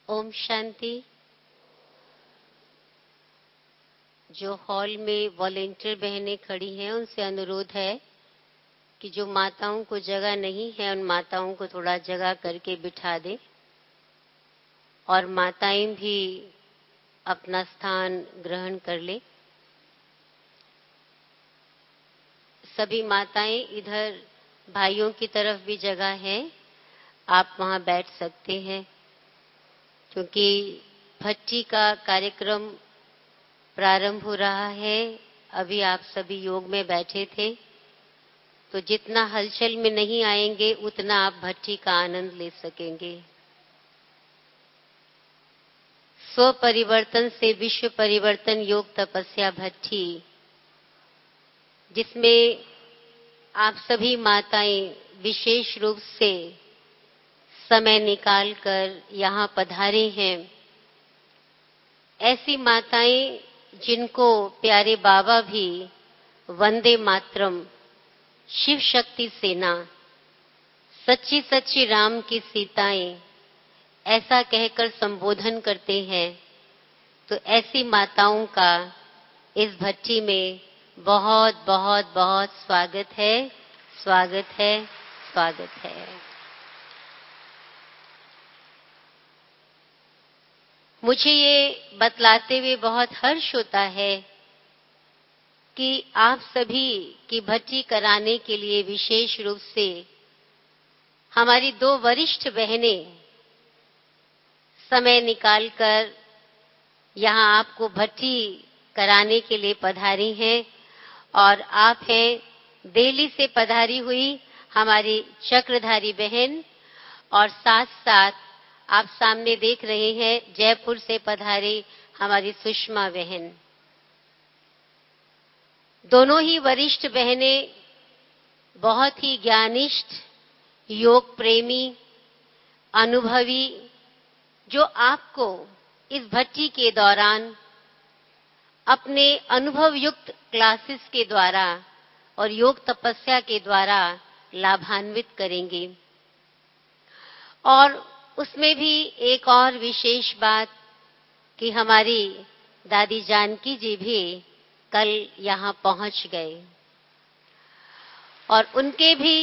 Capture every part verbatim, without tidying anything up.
ओम शांति। जो हॉल में वॉलेंटियर बहनें खड़ी हैं उनसे अनुरोध है कि जो माताओं को जगह नहीं है उन माताओं को थोड़ा जगह करके बिठा दें और माताएं भी अपना स्थान ग्रहण कर लें। सभी माताएं इधर भाइयों की तरफ भी जगह है, आप वहां बैठ सकते हैं क्योंकि भट्टी का कार्यक्रम प्रारंभ हो रहा है। अभी आप सभी योग में बैठे थे तो जितना हलचल में नहीं आएंगे उतना आप भट्टी का आनंद ले सकेंगे। स्व परिवर्तन से विश्व परिवर्तन योग तपस्या भट्टी, जिसमें आप सभी माताएं विशेष रूप से समय निकालकर यहाँ पधारे हैं। ऐसी माताएं जिनको प्यारे बाबा भी वंदे मातरम, शिव शक्ति सेना, सच्ची सच्ची राम की सीताएं ऐसा कहकर संबोधन करते हैं, तो ऐसी माताओं का इस भट्टी में बहुत बहुत बहुत स्वागत है, स्वागत है, स्वागत है। मुझे ये बतलाते हुए बहुत हर्ष होता है कि आप सभी की भट्टी कराने के लिए विशेष रूप से हमारी दो वरिष्ठ बहनें समय निकालकर यहाँ आपको भट्टी कराने के लिए पधारी हैं। और आप हैं दिल्ली से पधारी हुई हमारी चक्रधारी बहन, और साथ साथ आप सामने देख रहे हैं जयपुर से पधारी हमारी सुषमा बहन। दोनों ही वरिष्ठ बहनें बहुत ही ज्ञानिष्ठ, योग प्रेमी, अनुभवी, जो आपको इस भट्टी के दौरान अपने अनुभव युक्त क्लासेस के द्वारा और योग तपस्या के द्वारा लाभान्वित करेंगे। और उसमें भी एक और विशेष बात कि हमारी दादी जानकी जी भी कल यहाँ पहुंच गए और उनके भी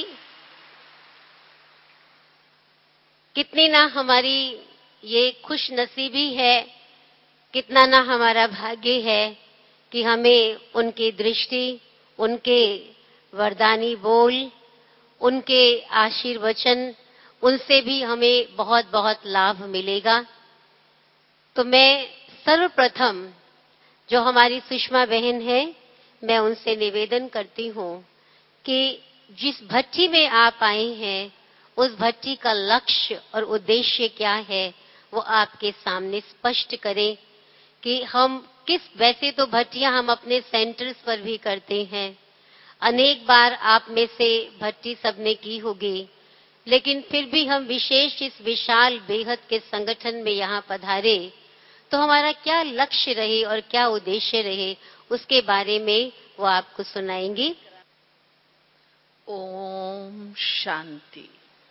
कितनी ना हमारी ये खुश नसीबी है, कितना ना हमारा भाग्य है कि हमें उनकी दृष्टि, उनके वरदानी बोल, उनके आशीर्वचन, उनसे भी हमें बहुत बहुत लाभ मिलेगा। तो मैं सर्वप्रथम जो हमारी सुषमा बहन है, मैं उनसे निवेदन करती हूँ कि जिस भट्टी में आप आए हैं उस भट्टी का लक्ष्य और उद्देश्य क्या है वो आपके सामने स्पष्ट करें कि हम किस, वैसे तो भट्टियां हम अपने सेंटर्स पर भी करते हैं, अनेक बार आप में से भट्टी सबने की होगी, लेकिन फिर भी हम विशेष इस विशाल बेहद के संगठन में यहाँ पधारे तो हमारा क्या लक्ष्य रहे और क्या उद्देश्य रहे उसके बारे में वो आपको सुनाएंगी। ओम शांति।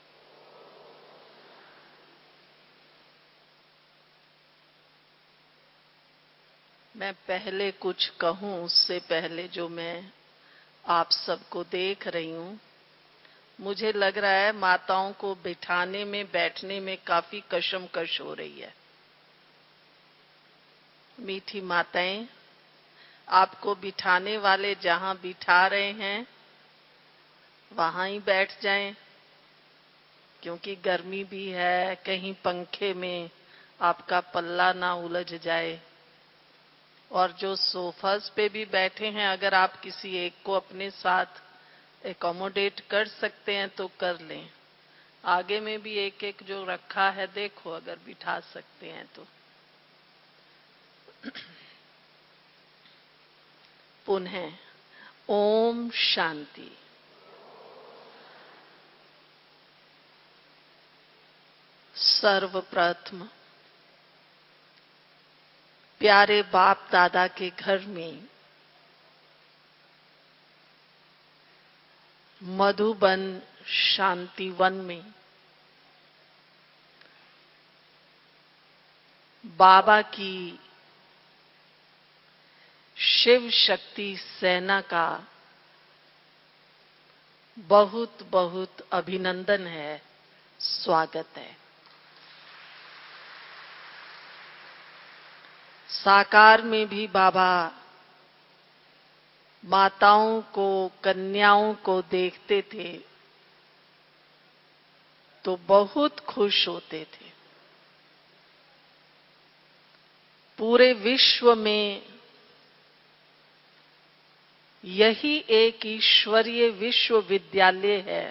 मैं पहले कुछ कहूं उससे पहले जो मैं आप सबको देख रही हूं, मुझे लग रहा है माताओं को बिठाने में, बैठने में काफी कशमकश हो रही है। मीठी माताएं, आपको बिठाने वाले जहां बिठा रहे हैं वहां ही बैठ जाएं, क्योंकि गर्मी भी है, कहीं पंखे में आपका पल्ला ना उलझ जाए। और जो सोफास पे भी बैठे हैं, अगर आप किसी एक को अपने साथ एकोमोडेट कर सकते हैं तो कर लें। आगे में भी एक एक जो रखा है देखो, अगर बिठा सकते हैं तो। पुनः ओम शांति। सर्वप्रथम प्यारे बाप दादा के घर में मधुबन शांति वन में बाबा की शिव शक्ति सेना का बहुत बहुत अभिनंदन है, स्वागत है। साकार में भी बाबा माताओं को, कन्याओं को देखते थे तो बहुत खुश होते थे। पूरे विश्व में यही एक ईश्वरीय विश्वविद्यालय है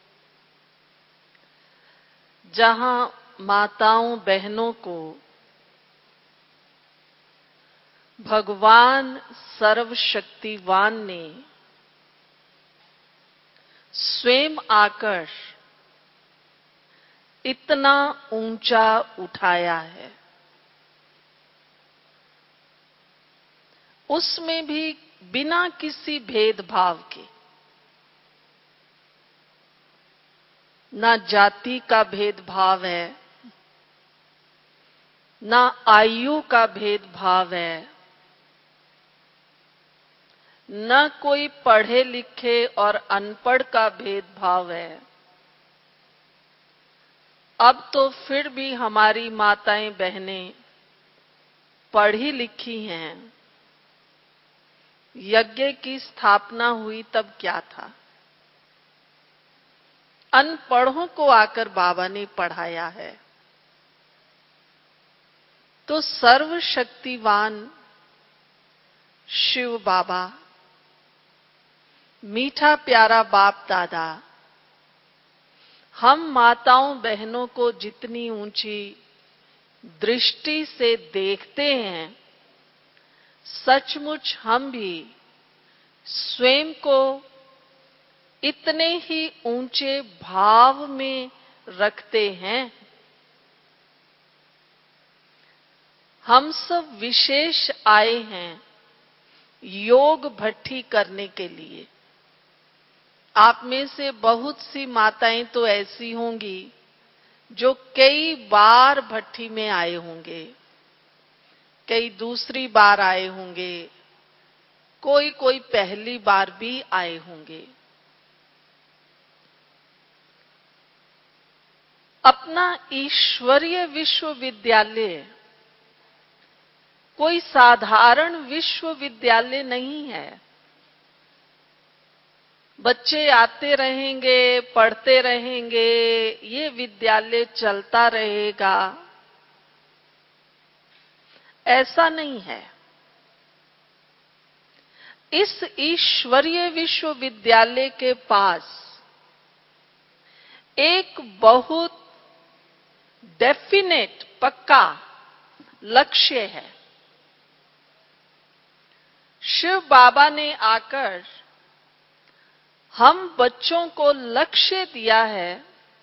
जहां माताओं बहनों को भगवान सर्वशक्तिवान ने स्वयं आकर इतना ऊंचा उठाया है। उसमें भी बिना किसी भेदभाव के, ना जाति का भेदभाव है, ना आयु का भेदभाव है, न कोई पढ़े लिखे और अनपढ़ का भेदभाव है। अब तो फिर भी हमारी माताएं बहनें पढ़ी लिखी हैं। यज्ञ की स्थापना हुई तब क्या था? अनपढ़ों को आकर बाबा ने पढ़ाया है। तो सर्वशक्तिवान शिव बाबा, मीठा प्यारा बाप दादा, हम माताओं बहनों को जितनी ऊंची दृष्टि से देखते हैं, सचमुच हम भी स्वयं को इतने ही ऊंचे भाव में रखते हैं। हम सब विशेष आए हैं योग भट्ठी करने के लिए। आप में से बहुत सी माताएं तो ऐसी होंगी जो कई बार भट्ठी में आए होंगे, कई दूसरी बार आए होंगे, कोई कोई पहली बार भी आए होंगे। अपना ईश्वरीय विश्वविद्यालय कोई साधारण विश्वविद्यालय नहीं है। बच्चे आते रहेंगे, पढ़ते रहेंगे, ये विद्यालय चलता रहेगा, ऐसा नहीं है। इस ईश्वरीय विश्वविद्यालय के पास एक बहुत डेफिनेट, पक्का लक्ष्य है। शिव बाबा ने आकर हम बच्चों को लक्ष्य दिया है,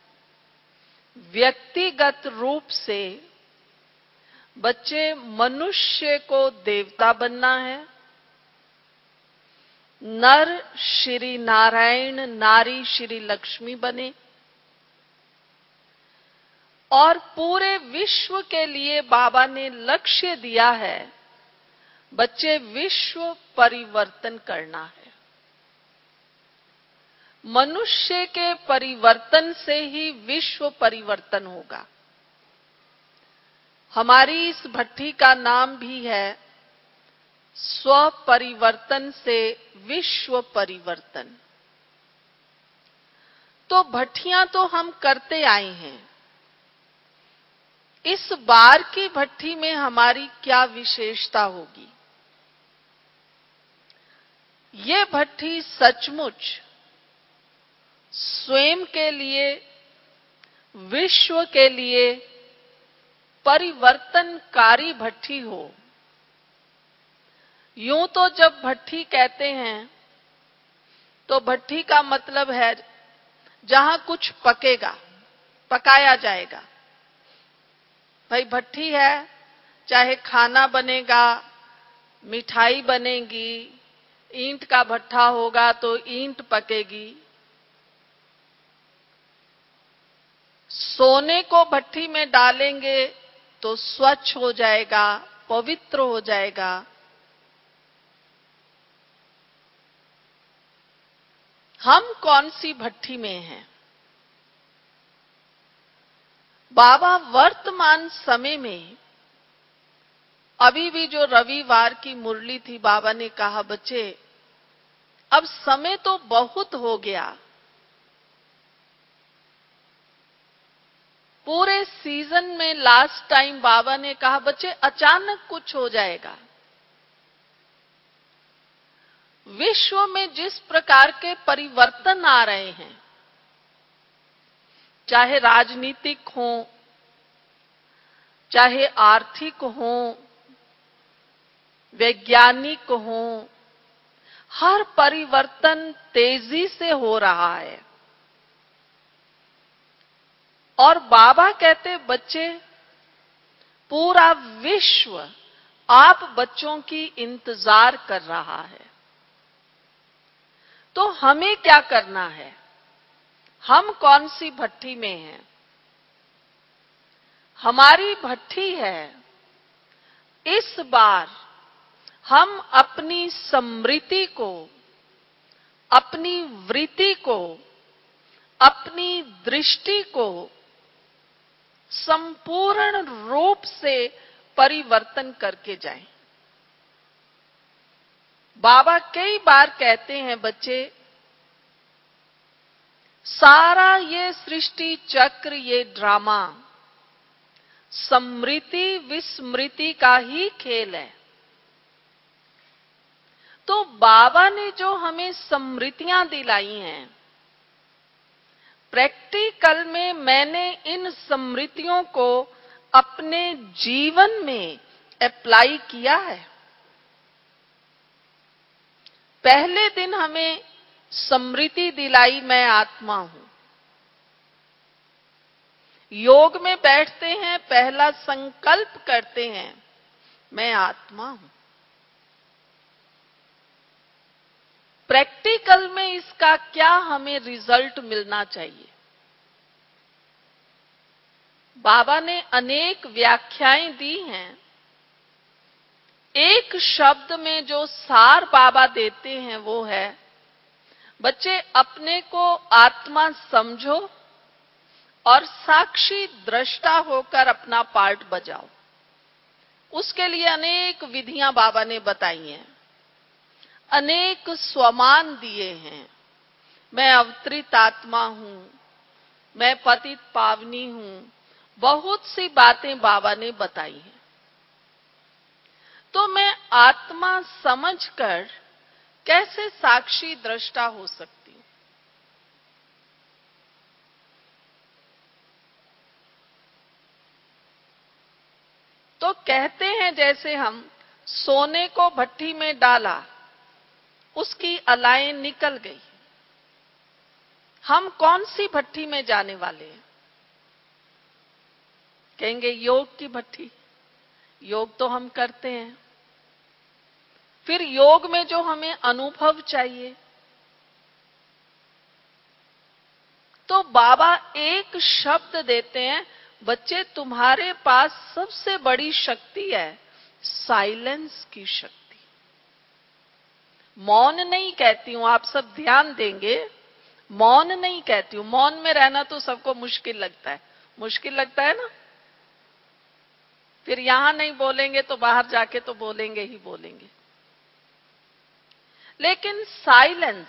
व्यक्तिगत रूप से बच्चे मनुष्य को देवता बनना है, नर श्री नारायण, नारी श्री लक्ष्मी बने, और पूरे विश्व के लिए बाबा ने लक्ष्य दिया है, बच्चे विश्व परिवर्तन करना है। मनुष्य के परिवर्तन से ही विश्व परिवर्तन होगा। हमारी इस भट्ठी का नाम भी है स्व परिवर्तन से विश्व परिवर्तन। तो भट्ठियां तो हम करते आए हैं। इस बार की भट्ठी में हमारी क्या विशेषता होगी? ये भट्ठी सचमुच स्वयं के लिए, विश्व के लिए परिवर्तनकारी भट्ठी हो। यूं तो जब भट्ठी कहते हैं तो भट्ठी का मतलब है जहां कुछ पकेगा, पकाया जाएगा। भाई भट्ठी है, चाहे खाना बनेगा, मिठाई बनेगी, ईंट का भट्ठा होगा तो ईंट पकेगी। सोने को भट्ठी में डालेंगे तो स्वच्छ हो जाएगा, पवित्र हो जाएगा। हम कौन सी भट्ठी में हैं? बाबा वर्तमान समय में, अभी भी जो रविवार की मुरली थी, बाबा ने कहा बच्चे अब समय तो बहुत हो गया, पूरे सीजन में लास्ट टाइम बाबा ने कहा बच्चे अचानक कुछ हो जाएगा। विश्व में जिस प्रकार के परिवर्तन आ रहे हैं, चाहे राजनीतिक हो, चाहे आर्थिक हो, वैज्ञानिक हो, हर परिवर्तन तेजी से हो रहा है। और बाबा कहते बच्चे पूरा विश्व आप बच्चों की इंतजार कर रहा है। तो हमें क्या करना है? हम कौन सी भट्ठी में हैं? हमारी भट्ठी है, इस बार हम अपनी स्मृति को, अपनी वृत्ति को, अपनी दृष्टि को संपूर्ण रूप से परिवर्तन करके जाएं। बाबा कई बार कहते हैं बच्चे सारा ये सृष्टि चक्र, ये ड्रामा स्मृति विस्मृति का ही खेल है। तो बाबा ने जो हमें स्मृतियां दिलाई हैं, प्रैक्टिकल में मैंने इन स्मृतियों को अपने जीवन में अप्लाई किया है। पहले दिन हमें स्मृति दिलाई मैं आत्मा हूं। योग में बैठते हैं, पहला संकल्प करते हैं मैं आत्मा हूं। प्रैक्टिकल में इसका क्या हमें रिजल्ट मिलना चाहिए? बाबा ने अनेक व्याख्याएं दी हैं। एक शब्द में जो सार बाबा देते हैं वो है बच्चे अपने को आत्मा समझो और साक्षी दृष्टा होकर अपना पार्ट बजाओ। उसके लिए अनेक विधियां बाबा ने बताई हैं, अनेक स्वमान दिए हैं। मैं अवतरित आत्मा हूं, मैं पतित पावनी हूं, बहुत सी बातें बाबा ने बताई हैं। तो मैं आत्मा समझकर कैसे साक्षी दृष्टा हो सकती हूं? तो कहते हैं जैसे हम सोने को भट्टी में डाला, उसकी अलाएं निकल गई। हम कौन सी भट्टी में जाने वाले हैं? कहेंगे योग की भट्टी। योग तो हम करते हैं। फिर योग में जो हमें अनुभव चाहिए, तो बाबा एक शब्द देते हैं बच्चे तुम्हारे पास सबसे बड़ी शक्ति है साइलेंस की शक्ति। मौन नहीं कहती हूं, आप सब ध्यान देंगे, मौन नहीं कहती हूं। मौन में रहना तो सबको मुश्किल लगता है, मुश्किल लगता है ना। फिर यहां नहीं बोलेंगे तो बाहर जाके तो बोलेंगे ही बोलेंगे। लेकिन साइलेंस,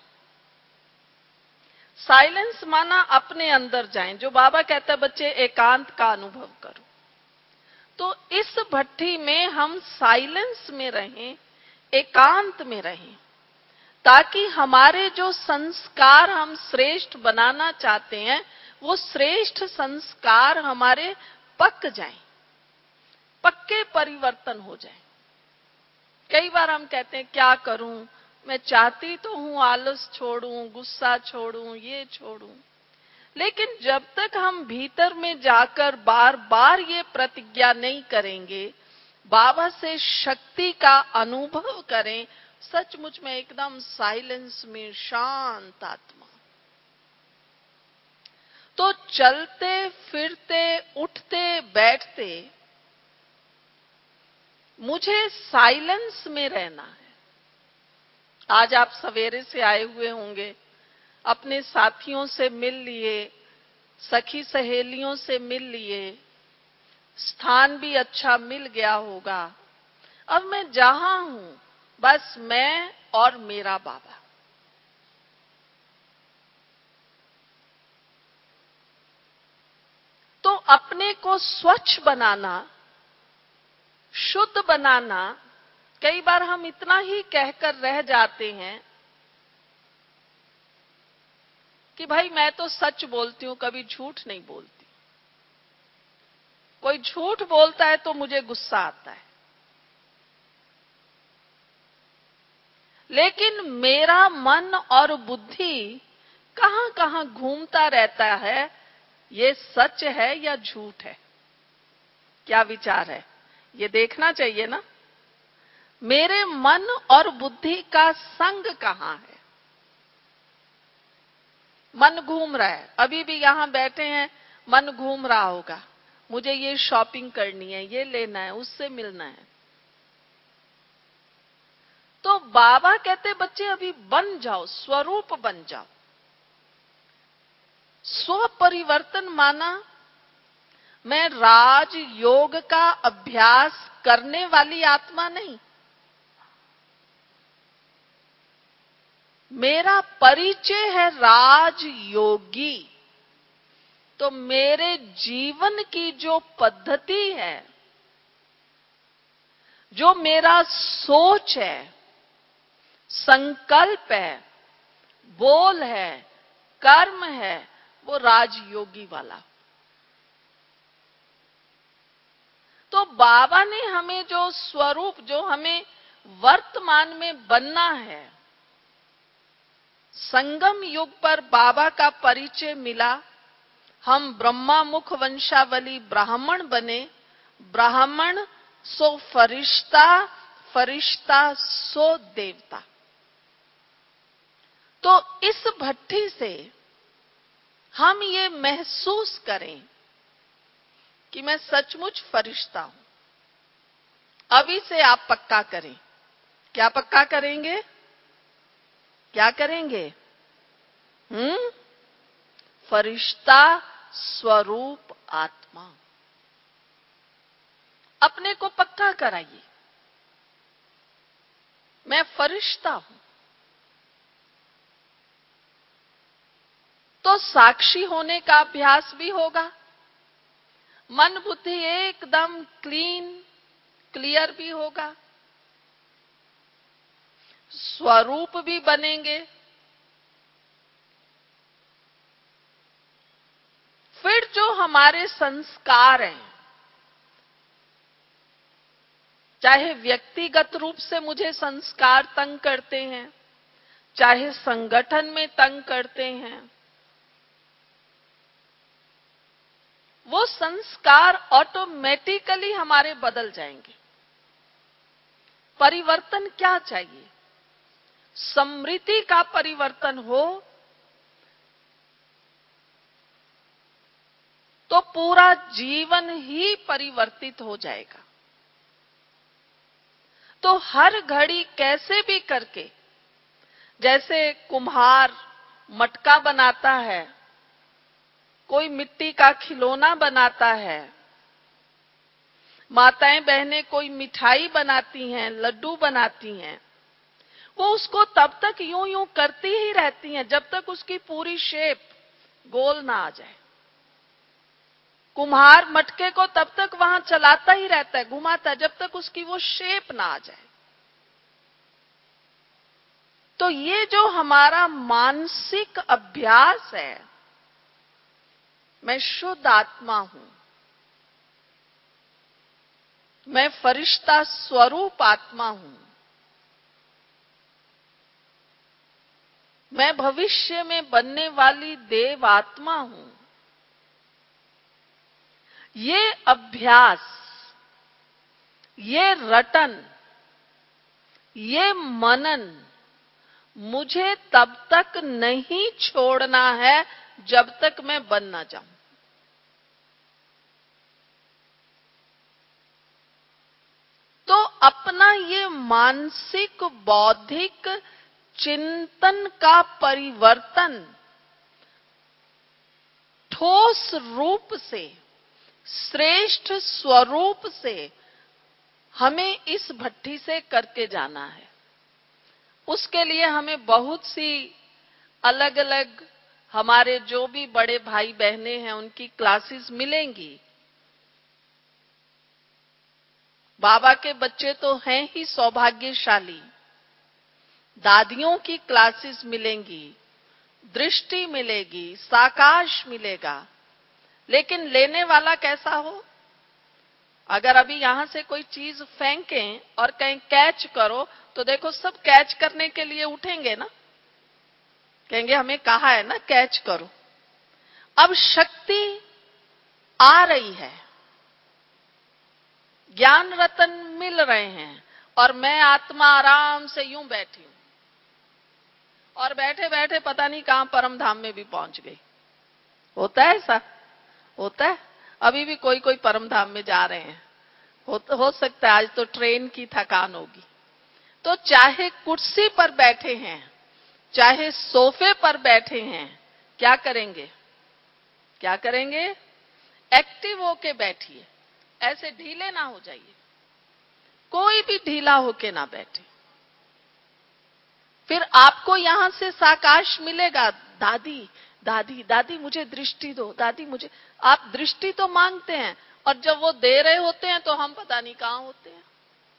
साइलेंस माना अपने अंदर जाएं। जो बाबा कहता है बच्चे एकांत का अनुभव करो। तो इस भट्टी में हम साइलेंस में रहें, एकांत में रहें, ताकि हमारे जो संस्कार हम श्रेष्ठ बनाना चाहते हैं वो श्रेष्ठ संस्कार हमारे पक जाएं, पक्के परिवर्तन हो जाएं। कई बार हम कहते हैं क्या करूं, मैं चाहती तो हूं आलस छोड़ूं, गुस्सा छोड़ूं, ये छोड़ूं, लेकिन जब तक हम भीतर में जाकर बार बार ये प्रतिज्ञा नहीं करेंगे, बाबा से शक्ति का अनुभव करें, सचमुच में एकदम साइलेंस में शांत आत्मा, तो चलते फिरते उठते बैठते मुझे साइलेंस में रहना है। आज आप सवेरे से आए हुए होंगे, अपने साथियों से मिल लिए, सखी सहेलियों से मिल लिए, स्थान भी अच्छा मिल गया होगा। अब मैं जहां हूं, बस मैं और मेरा बाबा। तो अपने को स्वच्छ बनाना, शुद्ध बनाना, कई बार हम इतना ही कहकर रह जाते हैं कि भाई मैं तो सच बोलती हूं, कभी झूठ नहीं बोलती। कोई झूठ बोलता है तो मुझे गुस्सा आता है, लेकिन मेरा मन और बुद्धि कहां कहां घूमता रहता है, ये सच है या झूठ है? क्या विचार है? ये देखना चाहिए ना। मेरे मन और बुद्धि का संग कहां है? मन घूम रहा है, अभी भी यहां बैठे हैं, मन घूम रहा होगा, मुझे ये शॉपिंग करनी है, ये लेना है, उससे मिलना है। तो बाबा कहते बच्चे अभी बन जाओ, स्वरूप बन जाओ। स्व परिवर्तन माना मैं राज योग का अभ्यास करने वाली आत्मा नहीं, मेरा परिचय है राज योगी। तो मेरे जीवन की जो पद्धति है, जो मेरा सोच है, संकल्प है, बोल है, कर्म है, वो राजयोगी वाला। तो बाबा ने हमें जो स्वरूप, जो हमें वर्तमान में बनना है, संगम युग पर बाबा का परिचय मिला, हम ब्रह्मा मुख वंशावली ब्राह्मण बने, ब्राह्मण सो फरिश्ता, फरिश्ता सो देवता। तो इस भट्ठी से हम ये महसूस करें कि मैं सचमुच फरिश्ता हूं। अभी से आप पक्का करें। क्या पक्का करेंगे? क्या करेंगे? हम्म फरिश्ता स्वरूप आत्मा। अपने को पक्का कराइए, मैं फरिश्ता हूं। तो साक्षी होने का अभ्यास भी होगा, मन बुद्धि एकदम क्लीन क्लियर भी होगा, स्वरूप भी बनेंगे। फिर जो हमारे संस्कार हैं, चाहे व्यक्तिगत रूप से मुझे संस्कार तंग करते हैं, चाहे संगठन में तंग करते हैं, वो संस्कार ऑटोमेटिकली हमारे बदल जाएंगे। परिवर्तन क्या चाहिए? स्मृति का परिवर्तन हो तो पूरा जीवन ही परिवर्तित हो जाएगा। तो हर घड़ी कैसे भी करके, जैसे कुम्हार मटका बनाता है, कोई मिट्टी का खिलौना बनाता है, माताएं बहनें कोई मिठाई बनाती हैं, लड्डू बनाती हैं, वो उसको तब तक यूं यूं करती ही रहती हैं जब तक उसकी पूरी शेप गोल ना आ जाए। कुम्हार मटके को तब तक वहां चलाता ही रहता है, घुमाता है, जब तक उसकी वो शेप ना आ जाए। तो ये जो हमारा मानसिक अभ्यास है, मैं शुद्ध आत्मा हूं, मैं फरिश्ता स्वरूप आत्मा हूं, मैं भविष्य में बनने वाली देव आत्मा हूं, ये अभ्यास, ये रटन, ये मनन मुझे तब तक नहीं छोड़ना है जब तक मैं बन ना जाऊं। तो ये मानसिक बौद्धिक चिंतन का परिवर्तन ठोस रूप से, श्रेष्ठ स्वरूप से हमें इस भट्ठी से करके जाना है। उसके लिए हमें बहुत सी अलग अलग हमारे जो भी बड़े भाई बहनें हैं उनकी क्लासेस मिलेंगी। बाबा के बच्चे तो हैं ही सौभाग्यशाली, दादियों की क्लासेस मिलेंगी, दृष्टि मिलेगी, साकाश मिलेगा। लेकिन लेने वाला कैसा हो? अगर अभी यहां से कोई चीज फेंकें और कहीं कैच करो तो देखो सब कैच करने के लिए उठेंगे ना, कहेंगे हमें कहा है ना कैच करो। अब शक्ति आ रही है, ज्ञान रतन मिल रहे हैं और मैं आत्मा आराम से यूं बैठी हूं और बैठे बैठे पता नहीं कहां परम धाम में भी पहुंच गई। होता है ऐसा? होता है। अभी भी कोई कोई परम धाम में जा रहे हैं। हो, हो सकता है आज तो ट्रेन की थकान होगी। तो चाहे कुर्सी पर बैठे हैं, चाहे सोफे पर बैठे हैं, क्या करेंगे? क्या करेंगे? एक्टिव होके बैठिए, ऐसे ढीले ना हो जाइए। कोई भी ढीला होके ना बैठे। फिर आपको यहां से साकाश मिलेगा, दादी दादी दादी मुझे दृष्टि दो, दादी मुझे। आप दृष्टि तो मांगते हैं और जब वो दे रहे होते हैं तो हम पता नहीं कहां होते हैं।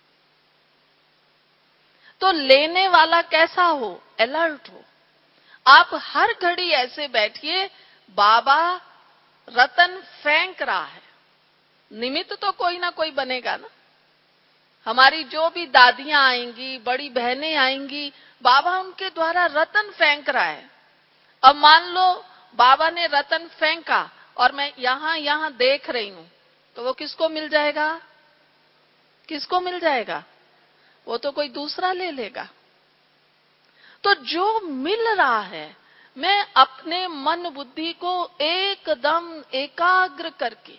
तो लेने वाला कैसा हो? अलर्ट हो। आप हर घड़ी ऐसे बैठिए, बाबा रतन फेंक रहा है, निमित्त तो कोई ना कोई बनेगा ना। हमारी जो भी दादियां आएंगी, बड़ी बहनें आएंगी, बाबा उनके द्वारा रतन फेंक रहा है। अब मान लो बाबा ने रतन फेंका और मैं यहां यहां देख रही हूं, तो वो किसको मिल जाएगा? किसको मिल जाएगा? वो तो कोई दूसरा ले लेगा। तो जो मिल रहा है, मैं अपने मन बुद्धि को एकदम एकाग्र करके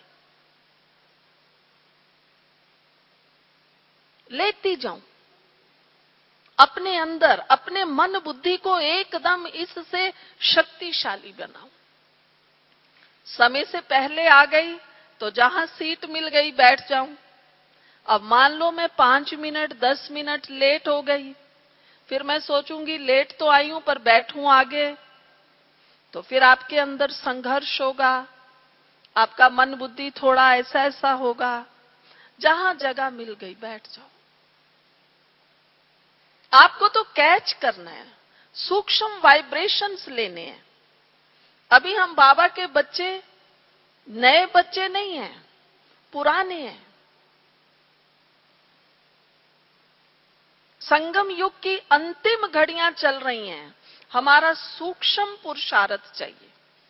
लेती जाऊं, अपने अंदर अपने मन बुद्धि को एकदम इससे शक्तिशाली बनाऊं। समय से पहले आ गई तो जहां सीट मिल गई बैठ जाऊं। अब मान लो मैं पांच मिनट दस मिनट लेट हो गई, फिर मैं सोचूंगी लेट तो आई हूं पर बैठूं आगे, तो फिर आपके अंदर संघर्ष होगा, आपका मन बुद्धि थोड़ा ऐसा ऐसा होगा। जहां जगह मिल गई बैठ जाओ। आपको तो कैच करना है, सूक्ष्म वाइब्रेशंस लेने हैं। अभी हम बाबा के बच्चे नए बच्चे नहीं हैं, पुराने हैं। संगम युग की अंतिम घड़ियां चल रही हैं। हमारा सूक्ष्म पुरुषार्थ चाहिए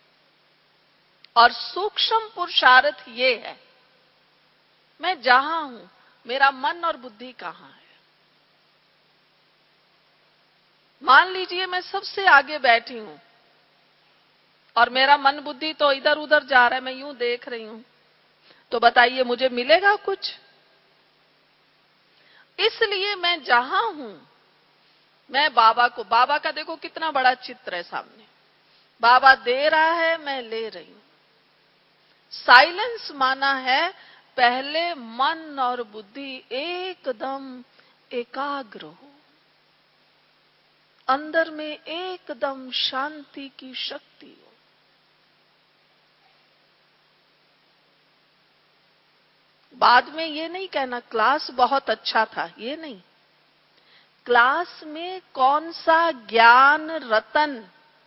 और सूक्ष्म पुरुषार्थ ये है, मैं जहां हूं मेरा मन और बुद्धि कहां है। मान लीजिए मैं सबसे आगे बैठी हूं और मेरा मन बुद्धि तो इधर उधर जा रहा है, मैं यूं देख रही हूं, तो बताइए मुझे मिलेगा कुछ? इसलिए मैं जहां हूं, मैं बाबा को, बाबा का देखो कितना बड़ा चित्र है सामने। बाबा दे रहा है, मैं ले रही हूं। साइलेंस माना है पहले मन और बुद्धि एकदम एकाग्र हो, अंदर में एकदम शांति की शक्ति हो। बाद में ये नहीं कहना क्लास बहुत अच्छा था, ये नहीं। क्लास में कौन सा ज्ञान रतन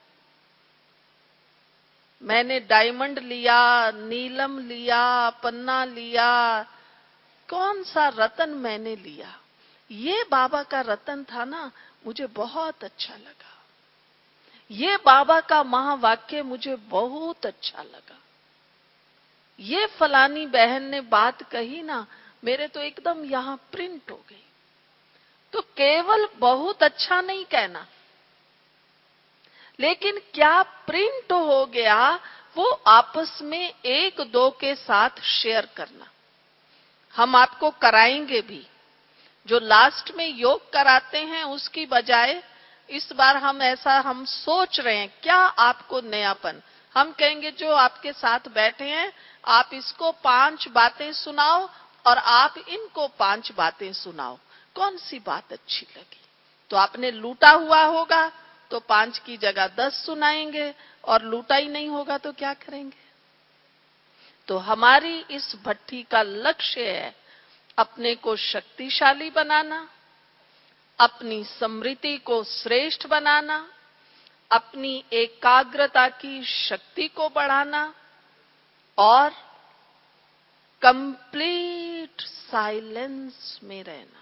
मैंने, डायमंड लिया, नीलम लिया, पन्ना लिया, कौन सा रतन मैंने लिया, ये बाबा का रतन था ना, मुझे बहुत अच्छा लगा। ये बाबा का महावाक्य मुझे बहुत अच्छा लगा। ये फलानी बहन ने बात कही ना, मेरे तो एकदम यहां प्रिंट हो गई। तो केवल बहुत अच्छा नहीं कहना, लेकिन क्या प्रिंट हो गया वो आपस में एक दो के साथ शेयर करना। हम आपको कराएंगे भी, जो लास्ट में योग कराते हैं उसकी बजाय इस बार हम ऐसा हम सोच रहे हैं क्या आपको नयापन, हम कहेंगे जो आपके साथ बैठे हैं आप इसको पांच बातें सुनाओ और आप इनको पांच बातें सुनाओ, कौन सी बात अच्छी लगी। तो आपने लूटा हुआ होगा तो पांच की जगह दस सुनाएंगे, और लूटा ही नहीं होगा तो क्या करेंगे। तो हमारी इस भट्ठी का लक्ष्य है अपने को शक्तिशाली बनाना, अपनी स्मृति को श्रेष्ठ बनाना, अपनी एकाग्रता की शक्ति को बढ़ाना और कंप्लीट साइलेंस में रहना।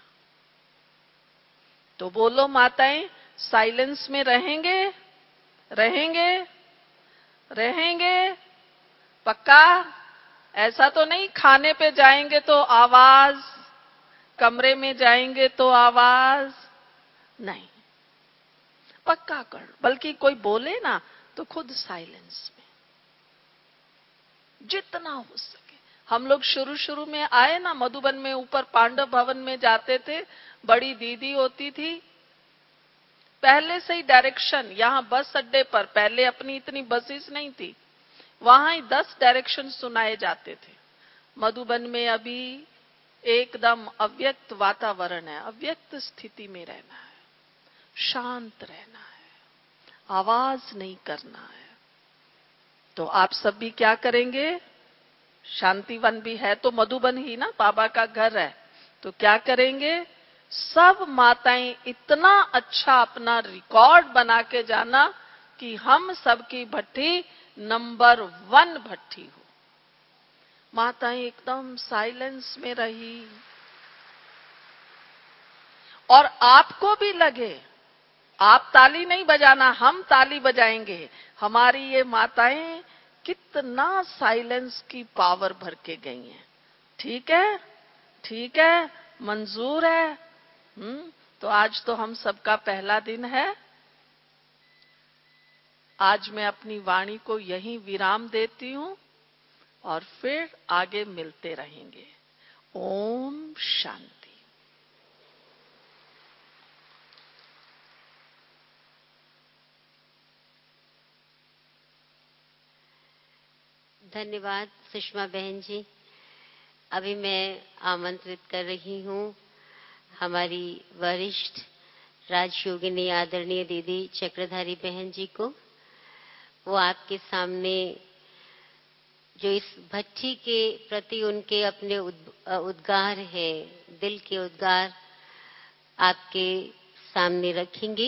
तो बोलो माताएं, साइलेंस में रहेंगे रहेंगे रहेंगे पक्का। ऐसा तो नहीं खाने पे जाएंगे तो आवाज, कमरे में जाएंगे तो आवाज नहीं, पक्का कर। बल्कि कोई बोले ना तो खुद साइलेंस में जितना हो सके। हम लोग शुरू शुरू में आए ना मधुबन में, ऊपर पांडव भवन में जाते थे, बड़ी दीदी होती थी, पहले से ही डायरेक्शन, यहाँ बस अड्डे पर पहले अपनी इतनी बसेस नहीं थी, वहां ही दस डायरेक्शन सुनाए जाते थे। मधुबन में अभी एकदम अव्यक्त वातावरण है, अव्यक्त स्थिति में रहना है, शांत रहना है, आवाज नहीं करना है। तो आप सब भी क्या करेंगे, शांतिवन भी है तो मधुबन ही ना, बाबा का घर है, तो क्या करेंगे, सब माताएं इतना अच्छा अपना रिकॉर्ड बना के जाना कि हम सबकी भट्ठी नंबर वन भट्ठी हो। माताएं एकदम साइलेंस में रही, और आपको भी लगे, आप ताली नहीं बजाना, हम ताली बजाएंगे, हमारी ये माताएं कितना साइलेंस की पावर भर के गई हैं। ठीक है, ठीक है, मंजूर है। हम्म तो आज तो हम सबका पहला दिन है। आज मैं अपनी वाणी को यहीं विराम देती हूं और फिर आगे मिलते रहेंगे। ओम शांति। धन्यवाद सुषमा बहन जी। अभी मैं आमंत्रित कर रही हूँ हमारी वरिष्ठ राजयोगिनी आदरणीय दीदी चक्रधारी बहन जी को। वो आपके सामने जो इस भट्ठी के प्रति उनके अपने उद्गार है, दिल के उद्गार आपके सामने रखेंगी।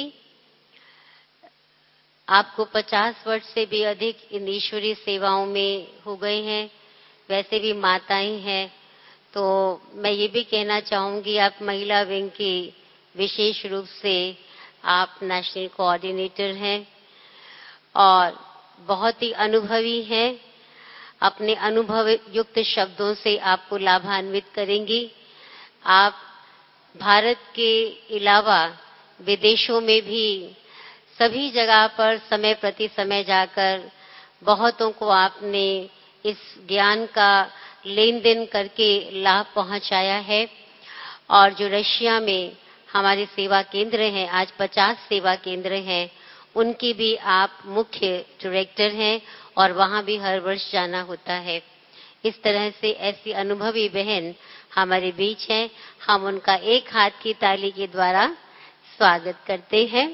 आपको पचास वर्ष से भी अधिक इन ईश्वरीय सेवाओं में हो गए हैं, वैसे भी माताएं हैं, तो मैं ये भी कहना चाहूंगी आप महिला विंग की विशेष रूप से आप नेशनल कोऑर्डिनेटर हैं और बहुत ही अनुभवी हैं। अपने अनुभव युक्त शब्दों से आपको लाभान्वित करेंगी। आप भारत के अलावा विदेशों में भी सभी जगह पर समय प्रति समय जाकर बहुतों को आपने इस ज्ञान का लेन देन करके लाभ पहुंचाया है। और जो रशिया में हमारे सेवा केंद्र हैं, आज पचास सेवा केंद्र हैं, उनकी भी आप मुख्य डायरेक्टर हैं और वहां भी हर वर्ष जाना होता है। इस तरह से ऐसी अनुभवी बहन हमारे बीच हैं। हम उनका एक हाथ की ताली के द्वारा स्वागत करते हैं।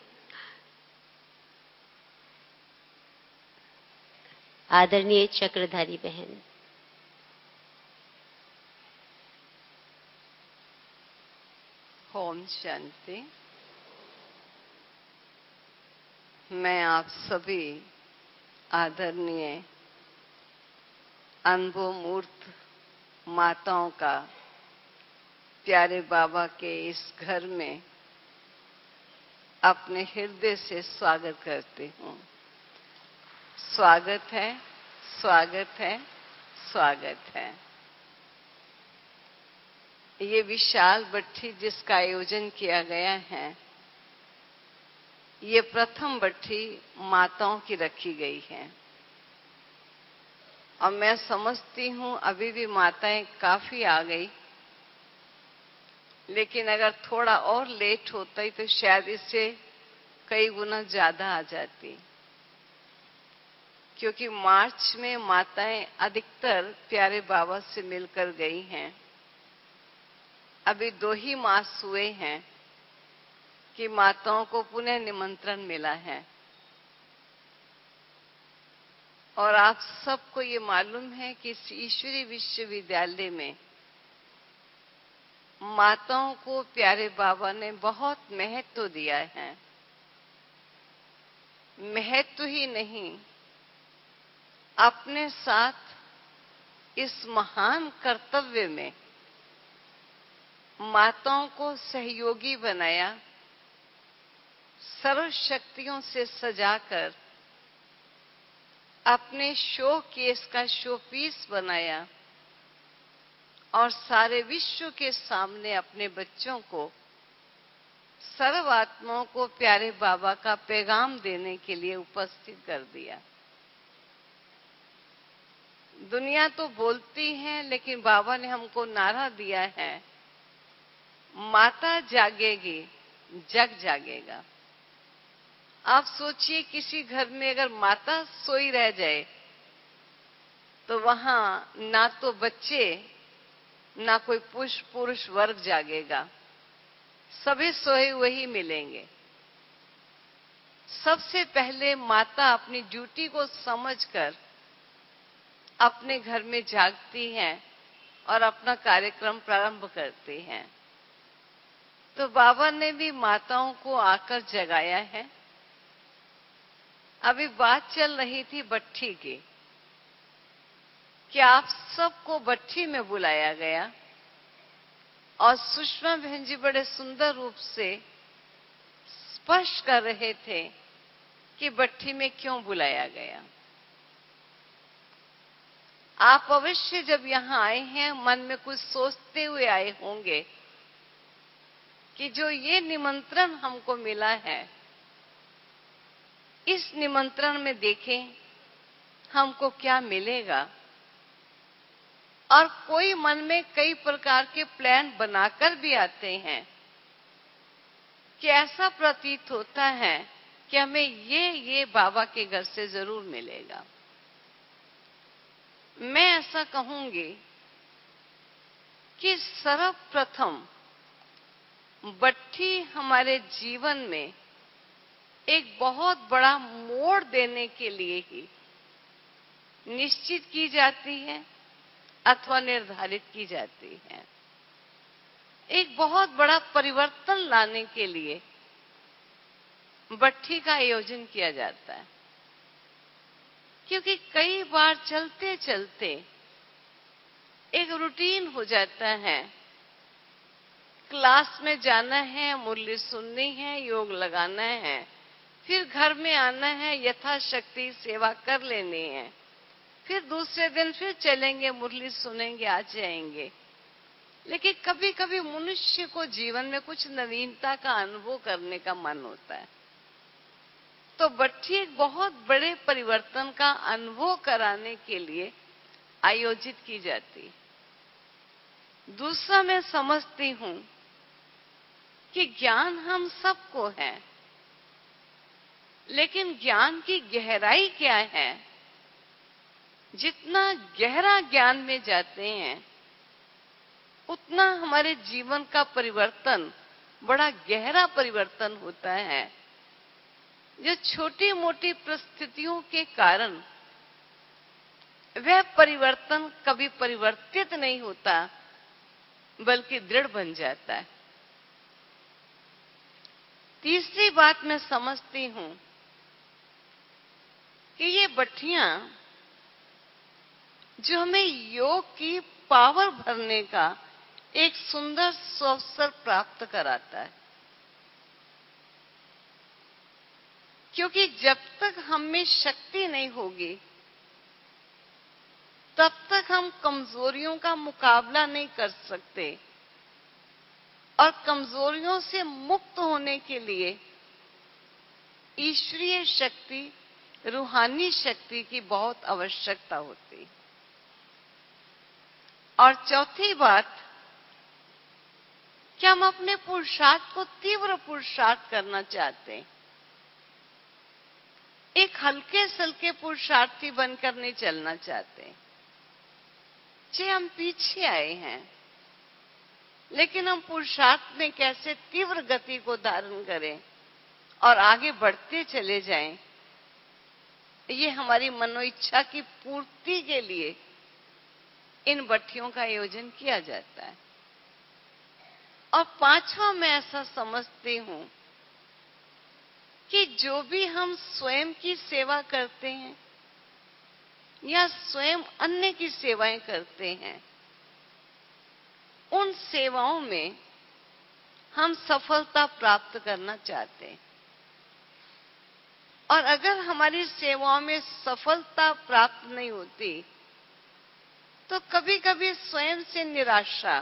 आदरणीय चक्रधारी बहन। ओम शांति। मैं आप सभी आदरणीय अनुभव मूर्त माताओं का प्यारे बाबा के इस घर में अपने हृदय से स्वागत करती हूँ। स्वागत है, स्वागत है, स्वागत है। ये विशाल भट्ठी जिसका आयोजन किया गया है, ये प्रथम भट्ठी माताओं की रखी गई है और मैं समझती हूँ अभी भी माताएं काफी आ गई लेकिन अगर थोड़ा और लेट होता ही तो शायद इससे कई गुना ज्यादा आ जाती, क्योंकि मार्च में माताएं अधिकतर प्यारे बाबा से मिलकर गई हैं। अभी दो ही मास हुए हैं कि माताओं को पुनः निमंत्रण मिला है। और आप सबको ये मालूम है कि इस ईश्वरीय विश्वविद्यालय में माताओं को प्यारे बाबा ने बहुत महत्व दिया है। महत्व ही नहीं, अपने साथ इस महान कर्तव्य में माताओं को सहयोगी बनाया, सर्व शक्तियों से सजाकर अपने शो केस का शो पीस बनाया और सारे विश्व के सामने अपने बच्चों को, सर्व आत्माओं को प्यारे बाबा का पैगाम देने के लिए उपस्थित कर दिया। दुनिया तो बोलती है, लेकिन बाबा ने हमको नारा दिया है, माता जागेगी जग जागेगा। आप सोचिए, किसी घर में अगर माता सोई रह जाए तो वहां ना तो बच्चे ना कोई पुरुष पुरुष वर्ग जागेगा, सभी सोए हुए ही मिलेंगे। सबसे पहले माता अपनी ड्यूटी को समझकर अपने घर में जागती हैं और अपना कार्यक्रम प्रारंभ करती हैं। तो बाबा ने भी माताओं को आकर जगाया है। अभी बात चल रही थी भट्ठी की, कि आप सबको भट्ठी में बुलाया गया और सुषमा बहन जी बड़े सुंदर रूप से स्पष्ट कर रहे थे कि भट्ठी में क्यों बुलाया गया। आप अवश्य जब यहां आए हैं मन में कुछ सोचते हुए आए होंगे कि जो ये निमंत्रण हमको मिला है, इस निमंत्रण में देखें हमको क्या मिलेगा। और कोई मन में कई प्रकार के प्लान बनाकर भी आते हैं कि ऐसा प्रतीत होता है कि हमें ये ये बाबा के घर से जरूर मिलेगा। मैं ऐसा कहूंगी कि सर्वप्रथम भट्ठी हमारे जीवन में एक बहुत बड़ा मोड़ देने के लिए ही निश्चित की जाती है अथवा निर्धारित की जाती है। एक बहुत बड़ा परिवर्तन लाने के लिए भट्ठी का आयोजन किया जाता है, क्योंकि कई बार चलते चलते एक रूटीन हो जाता है। क्लास में जाना है, मुरली सुननी है, योग लगाना है, फिर घर में आना है, यथाशक्ति सेवा कर लेनी है, फिर दूसरे दिन फिर चलेंगे, मुरली सुनेंगे, आ जाएंगे। लेकिन कभी कभी मनुष्य को जीवन में कुछ नवीनता का अनुभव करने का मन होता है, तो भट्ठी एक बहुत बड़े परिवर्तन का अनुभव कराने के लिए आयोजित की जाती। दूसरा, मैं समझती हूं कि ज्ञान हम सबको है, लेकिन ज्ञान की गहराई क्या है। जितना गहरा ज्ञान में जाते हैं उतना हमारे जीवन का परिवर्तन बड़ा गहरा परिवर्तन होता है। जो छोटी मोटी परिस्थितियों के कारण वह परिवर्तन कभी परिवर्तित नहीं होता, बल्कि दृढ़ बन जाता है। तीसरी बात मैं समझती हूं कि ये भट्टियां जो हमें योग की पावर भरने का एक सुंदर अवसर प्राप्त कराता है, क्योंकि जब तक हम में शक्ति नहीं होगी तब तक हम कमजोरियों का मुकाबला नहीं कर सकते। और कमजोरियों से मुक्त होने के लिए ईश्वरीय शक्ति, रूहानी शक्ति की बहुत आवश्यकता होती है। और चौथी बात, कि हम अपने पुरुषार्थ को तीव्र पुरुषार्थ करना चाहते हैं। एक हल्के सल्के पुरुषार्थी बनकर नहीं चलना चाहते। जे हम पीछे आए हैं, लेकिन हम पुरुषार्थ में कैसे तीव्र गति को धारण करें और आगे बढ़ते चले जाएं, ये हमारी मनोइच्छा की पूर्ति के लिए इन भट्टियों का आयोजन किया जाता है। और पांचवा, मैं ऐसा समझती हूं कि जो भी हम स्वयं की सेवा करते हैं या स्वयं अन्य की सेवाएं करते हैं, उन सेवाओं में हम सफलता प्राप्त करना चाहते हैं। और अगर हमारी सेवाओं में सफलता प्राप्त नहीं होती तो कभी कभी स्वयं से निराशा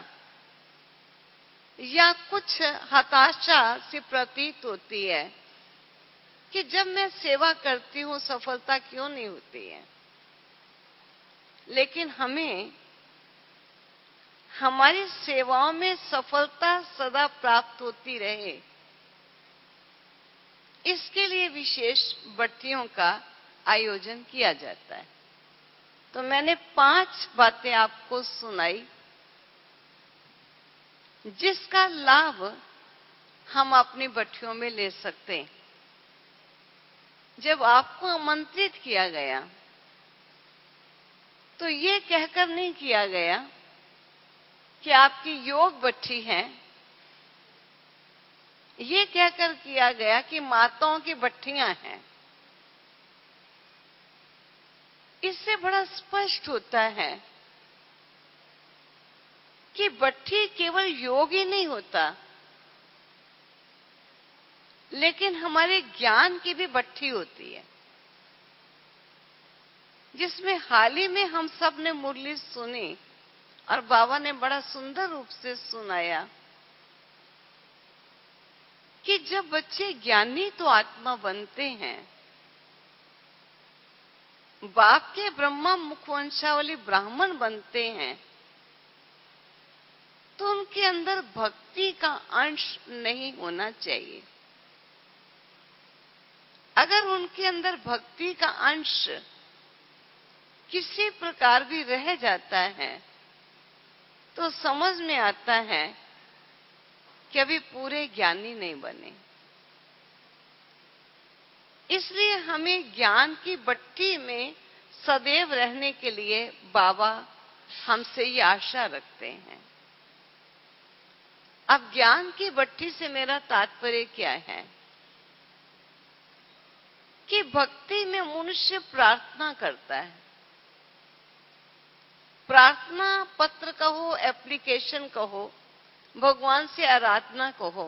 या कुछ हताशा से प्रतीत होती है कि जब मैं सेवा करती हूं सफलता क्यों नहीं होती है। लेकिन हमें हमारी सेवाओं में सफलता सदा प्राप्त होती रहे, इसके लिए विशेष भट्टियों का आयोजन किया जाता है। तो मैंने पांच बातें आपको सुनाई जिसका लाभ हम अपनी भट्टियों में ले सकते हैं। जब आपको आमंत्रित किया गया तो ये कहकर नहीं किया गया कि आपकी योग भट्टी है, ये कहकर किया गया कि माताओं की भट्टियां हैं। इससे बड़ा स्पष्ट होता है कि भट्टी केवल योग ही नहीं होता, लेकिन हमारे ज्ञान की भी भट्टी होती है, जिसमें हाल ही में हम सब ने मुरली सुनी और बाबा ने बड़ा सुंदर रूप से सुनाया कि जब बच्चे ज्ञानी तो आत्मा बनते हैं, बाप के ब्रह्मा मुखवंशावली ब्राह्मण बनते हैं, तो उनके अंदर भक्ति का अंश नहीं होना चाहिए। अगर उनके अंदर भक्ति का अंश किसी प्रकार भी रह जाता है तो समझ में आता है कि अभी पूरे ज्ञानी नहीं बने। इसलिए हमें ज्ञान की भट्टी में सदैव रहने के लिए बाबा हमसे ये आशा रखते हैं। अब ज्ञान की भट्टी से मेरा तात्पर्य क्या है कि भक्ति में मनुष्य प्रार्थना करता है। प्रार्थना पत्र कहो, एप्लीकेशन कहो, भगवान से आराधना कहो,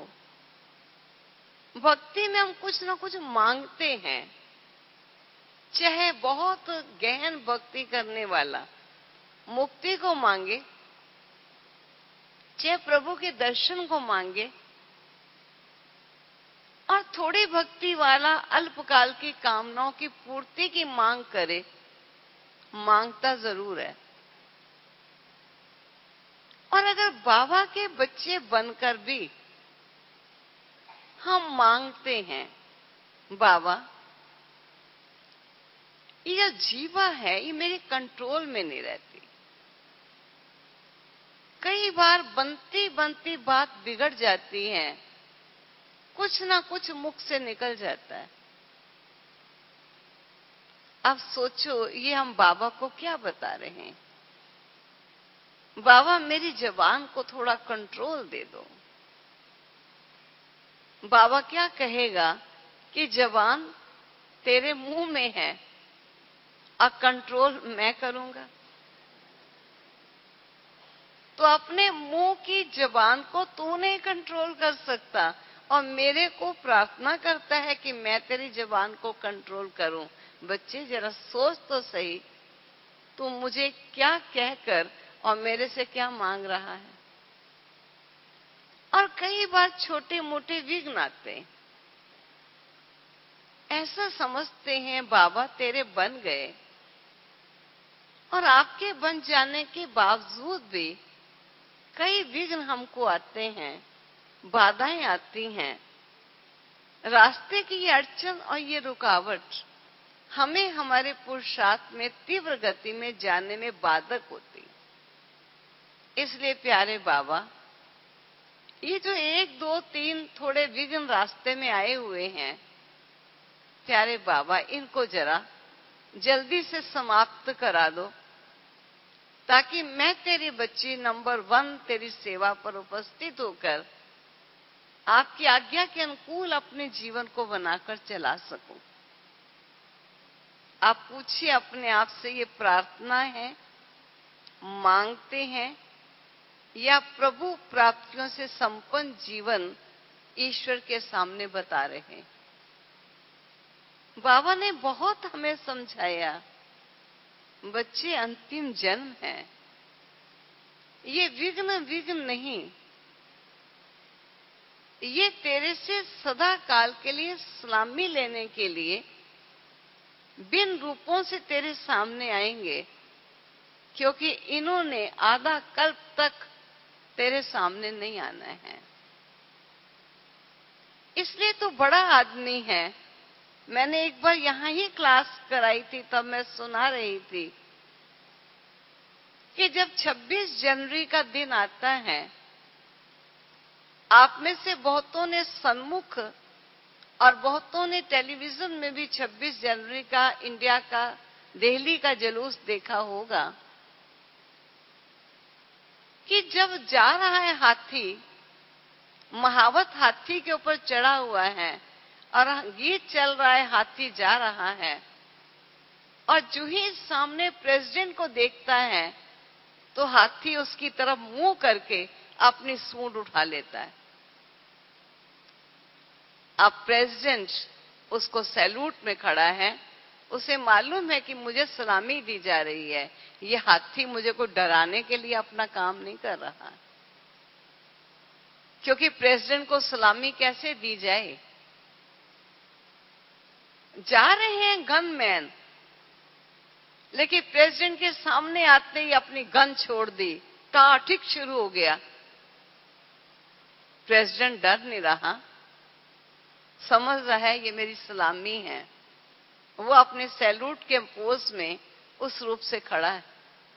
भक्ति में हम कुछ ना कुछ मांगते हैं। चाहे बहुत गहन भक्ति करने वाला मुक्ति को मांगे, चाहे प्रभु के दर्शन को मांगे, और थोड़ी भक्ति वाला अल्पकाल की कामनाओं की पूर्ति की मांग करे, मांगता जरूर है। और अगर बाबा के बच्चे बनकर भी हम मांगते हैं, बाबा ये जीवा है, ये मेरे कंट्रोल में नहीं रहती। कई बार बनती बनती बात बिगड़ जाती है, कुछ ना कुछ मुख से निकल जाता है। अब सोचो ये हम बाबा को क्या बता रहे हैं, बाबा मेरी जबान को थोड़ा कंट्रोल दे दो। बाबा क्या कहेगा कि जबान तेरे मुंह में है और कंट्रोल मैं करूंगा। तो अपने मुंह की जबान को तू नहीं कंट्रोल कर सकता और मेरे को प्रार्थना करता है कि मैं तेरी जबान को कंट्रोल करूं। बच्चे जरा सोच तो सही, तू मुझे क्या कहकर और मेरे से क्या मांग रहा है। और कई बार छोटे मोटे विघ्न आते हैं, ऐसा समझते हैं बाबा तेरे बन गए, और आपके बन जाने के बावजूद भी कई विघ्न हमको आते हैं बाधाएं आती हैं, रास्ते की ये अड़चन और ये रुकावट हमें हमारे पुरुषार्थ में तीव्र गति में जाने में बाधक होती। इसलिए प्यारे बाबा, ये जो एक दो तीन थोड़े विघ्न रास्ते में आए हुए हैं, प्यारे बाबा इनको जरा जल्दी से समाप्त करा दो, ताकि मैं तेरी बच्ची नंबर वन तेरी सेवा पर उपस्थित होकर आपकी आज्ञा के अनुकूल अपने जीवन को बनाकर चला सकूं। आप पूछिए अपने आप से, ये प्रार्थना है, मांगते हैं, या प्रभु प्राप्तियों से संपन्न जीवन ईश्वर के सामने बता रहे हैं। बाबा ने बहुत हमें समझाया, बच्चे अंतिम जन्म है, ये विघ्न विघ्न नहीं, ये तेरे से सदा काल के लिए सलामी लेने के लिए बिन रूपों से तेरे सामने आएंगे, क्योंकि इन्होंने आधा कल्प तक तेरे सामने नहीं आना है। इसलिए तो बड़ा आदमी है। मैंने एक बार यहां ही क्लास कराई थी, तब मैं सुना रही थी कि जब छब्बीस जनवरी का दिन आता है, आप में से बहुतों ने सन्मुख और बहुतों ने टेलीविजन में भी छब्बीस जनवरी का इंडिया का दिल्ली का जुलूस देखा होगा कि जब जा रहा है हाथी, महावत हाथी के ऊपर चढ़ा हुआ है और गीत चल रहा है, हाथी जा रहा है, और जो ही सामने प्रेसिडेंट को देखता है तो हाथी उसकी तरफ मुंह करके अपनी सूंड उठा लेता है। अब प्रेसिडेंट उसको सैल्यूट में खड़ा है, उसे मालूम है कि मुझे सलामी दी जा रही है, ये हाथी मुझे को डराने के लिए अपना काम नहीं कर रहा, क्योंकि प्रेसिडेंट को सलामी कैसे दी जाए। जा रहे हैं गनमैन, लेकिन प्रेसिडेंट के सामने आते ही अपनी गन छोड़ दी, टाटिक शुरू हो गया। प्रेसिडेंट डर नहीं रहा, समझ रहा है ये मेरी सलामी है, वो अपने सैल्यूट के पोज में उस रूप से खड़ा है।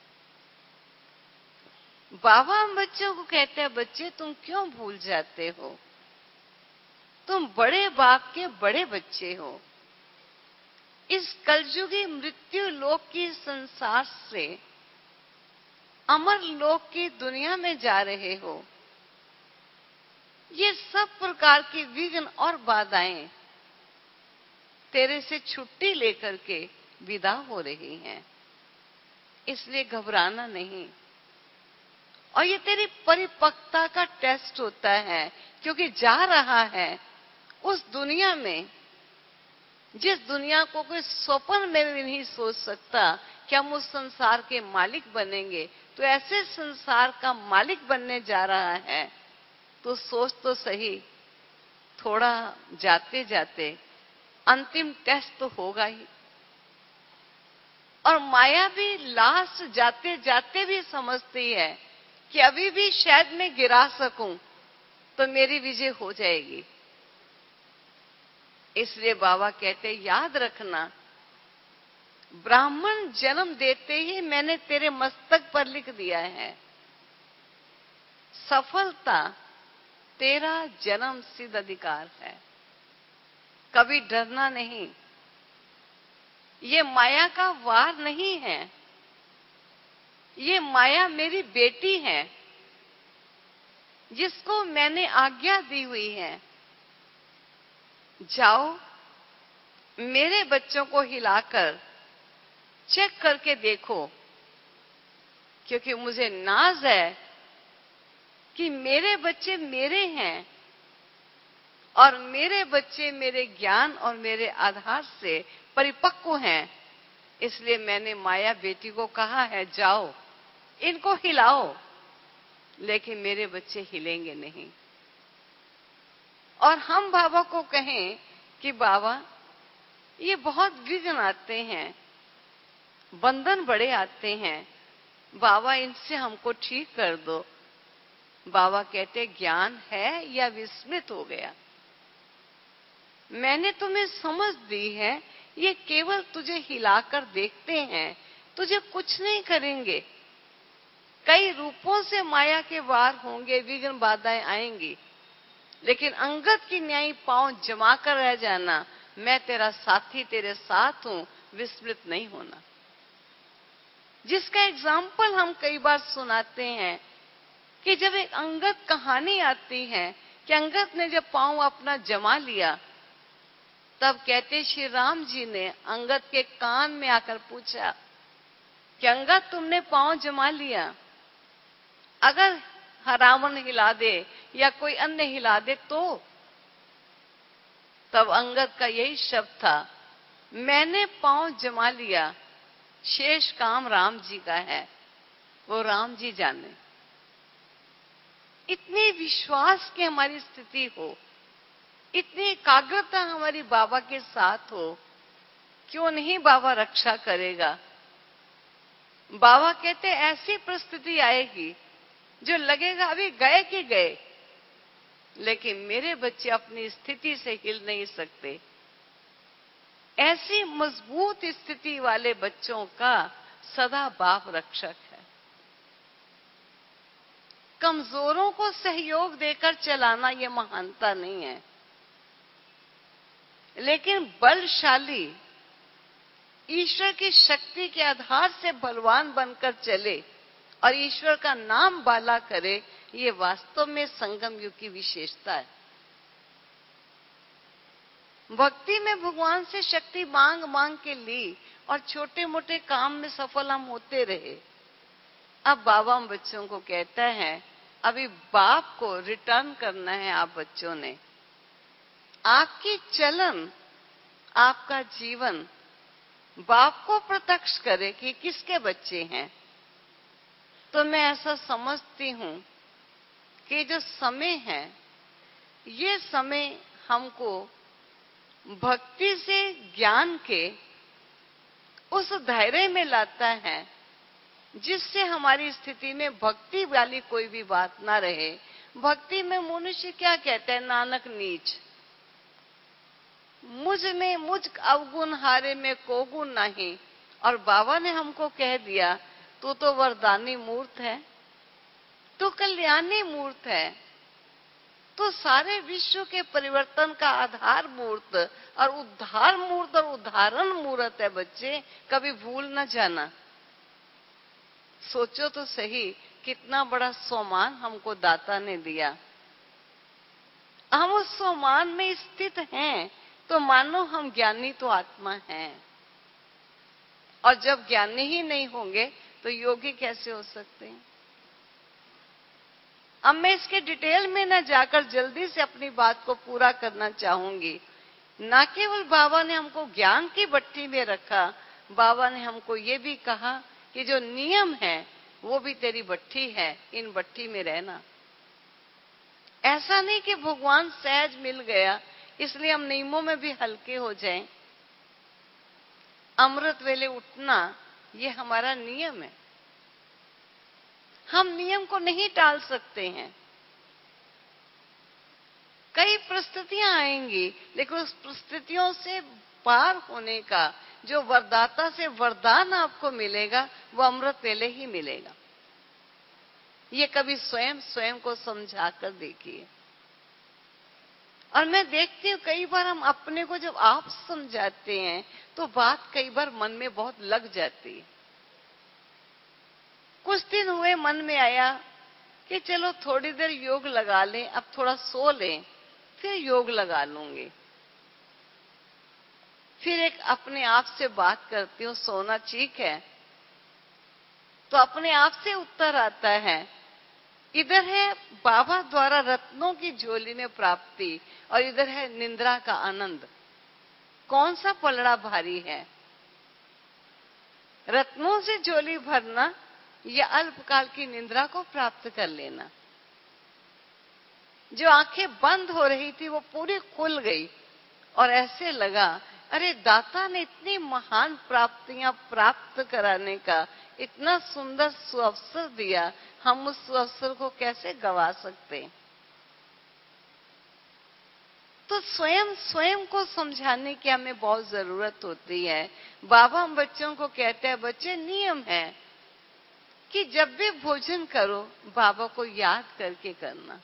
बाबा हम बच्चों को कहते हैं, बच्चे तुम क्यों भूल जाते हो, तुम बड़े बाप के बड़े बच्चे हो। इस कलयुगी मृत्यु लोक की संसार से अमर लोक की दुनिया में जा रहे हो। ये सब प्रकार की विघ्न और बाधाएं तेरे से छुट्टी लेकर के विदा हो रही हैं, इसलिए घबराना नहीं। और ये तेरी परिपक्वता का टेस्ट होता है, क्योंकि जा रहा है उस दुनिया में जिस दुनिया को कोई स्वप्न में भी नहीं सोच सकता कि हम उस संसार के मालिक बनेंगे। तो ऐसे संसार का मालिक बनने जा रहा है, तो सोच तो सही, थोड़ा जाते जाते अंतिम टेस्ट तो होगा ही। और माया भी लास्ट जाते जाते भी समझती है कि अभी भी शायद मैं गिरा सकूं तो मेरी विजय हो जाएगी। इसलिए बाबा कहते याद रखना, ब्राह्मण जन्म देते ही मैंने तेरे मस्तक पर लिख दिया है, सफलता तेरा जन्म सिद्ध अधिकार है। कभी डरना नहीं, ये माया का वार नहीं है, ये माया मेरी बेटी है जिसको मैंने आज्ञा दी हुई है। जाओ मेरे बच्चों को हिलाकर चेक करके देखो, क्योंकि मुझे नाज है कि मेरे बच्चे मेरे हैं और मेरे बच्चे मेरे ज्ञान और मेरे आधार से परिपक्व हैं। इसलिए मैंने माया बेटी को कहा है, जाओ इनको हिलाओ, लेकिन मेरे बच्चे हिलेंगे नहीं। और हम बाबा को कहें कि बाबा ये बहुत विघ्न आते हैं, बंधन बड़े आते हैं, बाबा इनसे हमको ठीक कर दो। बाबा कहते ज्ञान है या विस्मृत हो गया? मैंने तुम्हें समझ दी है, ये केवल तुझे हिलाकर देखते हैं, तुझे कुछ नहीं करेंगे। कई रूपों से माया के वार होंगे, विघ्न बाधाएं आएंगी, लेकिन अंगद की न्यायी पांव जमा कर रह जाना, मैं तेरा साथी, तेरे साथ हूं, विस्मृत नहीं होना। जिसका एग्जाम्पल हम कई बार सुनाते हैं कि जब एक अंगद कहानी आती है कि अंगद ने जब पांव अपना जमा लिया, तब कहते श्री राम जी ने अंगद के कान में आकर पूछा कि अंगद तुमने पांव जमा लिया, अगर रावण हिला दे या कोई अन्य हिला दे तो? तब अंगद का यही शब्द था, मैंने पांव जमा लिया, शेष काम राम जी का है, वो राम जी जाने। इतने विश्वास की हमारी स्थिति हो, इतनी एकाग्रता हमारी बाबा के साथ हो, क्यों नहीं बाबा रक्षा करेगा? बाबा कहते ऐसी परिस्थिति आएगी जो लगेगा अभी गए कि गए, लेकिन मेरे बच्चे अपनी स्थिति से हिल नहीं सकते। ऐसी मजबूत स्थिति वाले बच्चों का सदा बाप रक्षक है। कमजोरों को सहयोग देकर चलाना ये महानता नहीं है, लेकिन बलशाली ईश्वर की शक्ति के आधार से बलवान बनकर चले और ईश्वर का नाम बाला करे, ये वास्तव में संगम युग की विशेषता है। भक्ति में भगवान से शक्ति मांग मांग के ली और छोटे मोटे काम में सफल हम होते रहे। अब बाबा हम बच्चों को कहता है, अभी बाप को रिटर्न करना है। आप बच्चों ने, आपकी चलन, आपका जीवन बाप को प्रत्यक्ष करे कि किसके बच्चे हैं। तो मैं ऐसा समझती हूं कि जो समय है, ये समय हमको भक्ति से ज्ञान के उस दायरे में लाता है जिससे हमारी स्थिति में भक्ति वाली कोई भी बात ना रहे। भक्ति में मनुष्य क्या कहता है, नानक नीच, मुझ में मुझ अवगुण हारे में को गुण नहीं। और बाबा ने हमको कह दिया, तू तो वरदानी मूर्त है, तू कल्याणी मूर्त है, तो सारे विश्व के परिवर्तन का आधार मूर्त और उद्धार मूर्त और उदाहरण मूर्त है। बच्चे कभी भूल न जाना। सोचो तो सही, कितना बड़ा सम्मान हमको दाता ने दिया। हम उस सम्मान में स्थित हैं, तो मानो हम ज्ञानी तो आत्मा हैं, और जब ज्ञानी ही नहीं होंगे तो योगी कैसे हो सकते हैं। अब मैं इसके डिटेल में न जाकर जल्दी से अपनी बात को पूरा करना चाहूंगी। न केवल बाबा ने हमको ज्ञान की भट्टी में रखा, बाबा ने हमको ये भी कहा कि जो नियम है वो भी तेरी भट्टी है, इन भट्टी में रहना। ऐसा नहीं कि भगवान सहज मिल गया इसलिए हम नियमों में भी हल्के हो जाएं। अमृत वेले उठना ये हमारा नियम है, हम नियम को नहीं टाल सकते हैं। कई परिस्थितियां आएंगी, लेकिन उस परिस्थितियों से पार होने का जो वरदाता से वरदान आपको मिलेगा वो अमृत वेले ही मिलेगा। ये कभी स्वयं स्वयं को समझा कर देखिए। और मैं देखती हूँ कई बार हम अपने को जब आप समझाते हैं तो बात कई बार मन में बहुत लग जाती है। कुछ दिन हुए मन में आया कि चलो थोड़ी देर योग लगा लें, अब थोड़ा सो लें, फिर योग लगा लूंगी। फिर एक अपने आप से बात करती हूँ, सोना ठीक है? तो अपने आप से उत्तर आता है, इधर है बाबा द्वारा रत्नों की झोली में प्राप्ति और इधर है निंद्रा का आनंद। कौन सा पलड़ा भारी है? रत्नों से झोली भरना या अल्पकाल की निंद्रा को प्राप्त कर लेना। जो आंखें बंद हो रही थी वो पूरी खुल गई और ऐसे लगा, अरे दाता ने इतनी महान प्राप्तियां प्राप्त कराने का इतना सुंदर सुअवसर दिया, हम उस सुअवसर को कैसे गवा सकते हैं? तो स्वयं स्वयं को समझाने की हमें बहुत जरूरत होती है। बाबा हम बच्चों को कहते हैं, बच्चे नियम है कि जब भी भोजन करो बाबा को याद करके करना।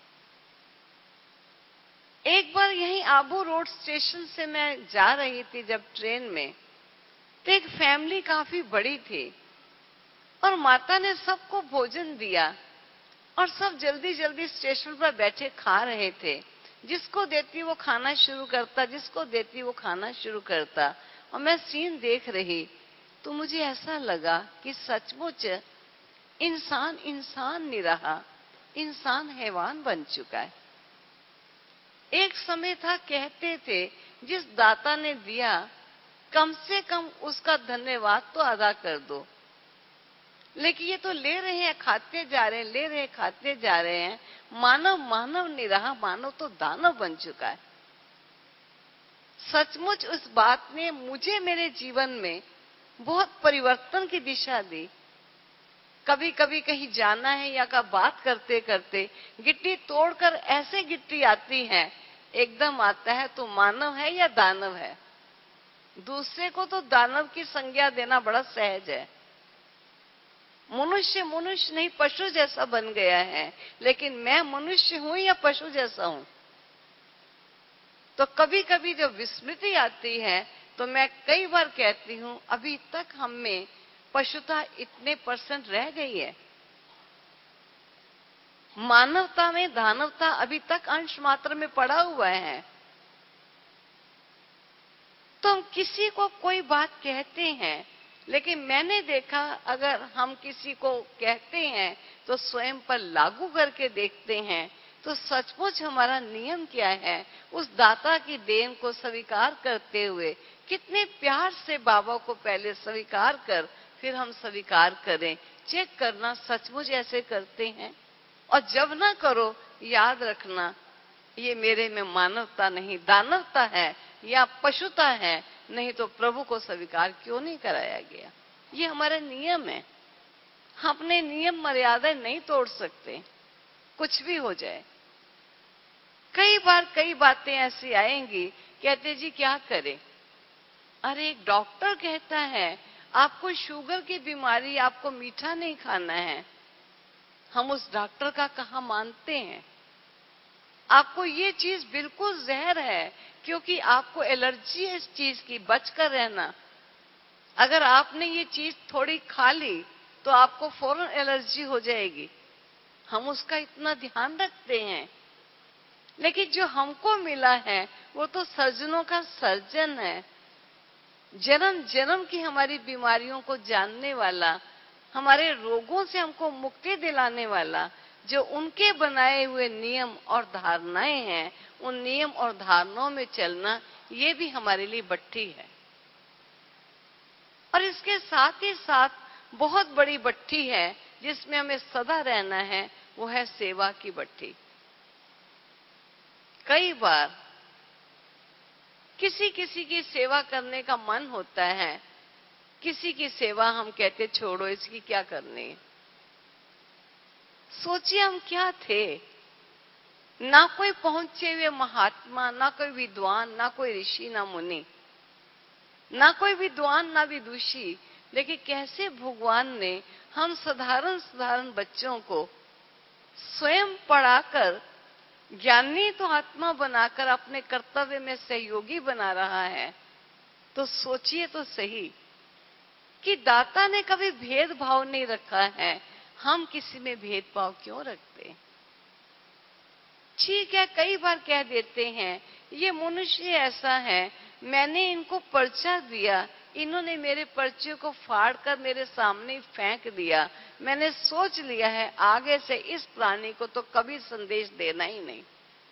एक बार यहीं आबू रोड स्टेशन से मैं जा रही थी जब ट्रेन में, तो एक फैमिली काफी बड़ी थी और माता ने सबको भोजन दिया और सब जल्दी जल्दी स्टेशन पर बैठे खा रहे थे। जिसको देती वो खाना शुरू करता, जिसको देती वो खाना शुरू करता। और मैं सीन देख रही तो मुझे ऐसा लगा कि सचमुच इंसान इंसान नहीं रहा, इंसान हैवान बन चुका है। एक समय था कहते थे जिस दाता ने दिया कम से कम उसका धन्यवाद तो अदा कर दो, लेकिन ये तो ले रहे हैं खाते जा रहे हैं, ले रहे हैं खाते जा रहे हैं। मानव मानव नहीं रहा, मानव तो दानव बन चुका है। सचमुच उस बात ने मुझे मेरे जीवन में बहुत परिवर्तन की दिशा दी। कभी कभी कहीं जाना है या का बात करते करते गिट्टी तोड़कर ऐसे गिट्टी आती है, एकदम आता है तो मानव है या दानव है। दूसरे को तो दानव की संज्ञा देना बड़ा सहज है। मनुष्य मनुष्य नहीं पशु जैसा बन गया है, लेकिन मैं मनुष्य हूं या पशु जैसा हूं? तो कभी कभी जब विस्मृति आती है तो मैं कई बार कहती हूं अभी तक हम में पशुता इतने परसेंट रह गई है, मानवता में दानवता अभी तक अंश मात्र में पड़ा हुआ है। तो हम किसी को कोई बात कहते हैं, लेकिन मैंने देखा अगर हम किसी को कहते हैं तो स्वयं पर लागू करके देखते हैं तो सचमुच हमारा नियम क्या है। उस दाता की देन को स्वीकार करते हुए कितने प्यार से बाबा को पहले स्वीकार कर फिर हम स्वीकार करें, चेक करना सचमुच ऐसे करते हैं। और जब ना करो याद रखना ये मेरे में मानवता नहीं दानवता है या पशुता है, नहीं तो प्रभु को स्वीकार क्यों नहीं कराया गया। ये हमारा नियम है, हम अपने नियम मर्यादा नहीं तोड़ सकते, कुछ भी हो जाए। कई बार कई बातें ऐसी आएंगी, कहते जी क्या करें, अरे एक डॉक्टर कहता है आपको शुगर की बीमारी, आपको मीठा नहीं खाना है। हम उस डॉक्टर का कहाँ मानते हैं। आपको ये चीज बिल्कुल जहर है क्योंकि आपको एलर्जी है इस चीज की, बचकर रहना। अगर आपने ये चीज थोड़ी खा ली तो आपको फौरन एलर्जी हो जाएगी। हम उसका इतना ध्यान रखते हैं, लेकिन जो हमको मिला है वो तो सर्जनों का सर्जन है, जन्म जन्म की हमारी बीमारियों को जानने वाला, हमारे रोगों से हमको मुक्ति दिलाने वाला, जो उनके बनाए हुए नियम और धारणाएं हैं, उन नियम और धारणाओं में चलना ये भी हमारे लिए भट्ठी है। और इसके साथ ही साथ बहुत बड़ी भट्ठी है जिसमें हमें सदा रहना है, वो है सेवा की भट्ठी। कई बार किसी किसी की सेवा करने का मन होता है, किसी की सेवा हम कहते छोड़ो इसकी क्या करनी है। सोचिए हम क्या थे, ना कोई पहुंचे हुए महात्मा, ना कोई विद्वान, ना कोई ऋषि, ना मुनि, ना कोई विद्वान ना विदुषी, लेकिन कैसे भगवान ने हम साधारण साधारण बच्चों को स्वयं पढ़ाकर ज्ञानी तो आत्मा बनाकर अपने कर्तव्य में सहयोगी बना रहा है। तो सोचिए तो सही कि दाता ने कभी भेदभाव नहीं रखा है, हम किसी में भेदभाव क्यों रखते। ठीक है, कई बार कह देते हैं ये मनुष्य ऐसा है, मैंने इनको पर्चा दिया, इन्होंने मेरे पर्चे को फाड़कर मेरे सामने फेंक दिया, मैंने सोच लिया है आगे से इस प्राणी को तो कभी संदेश देना ही नहीं।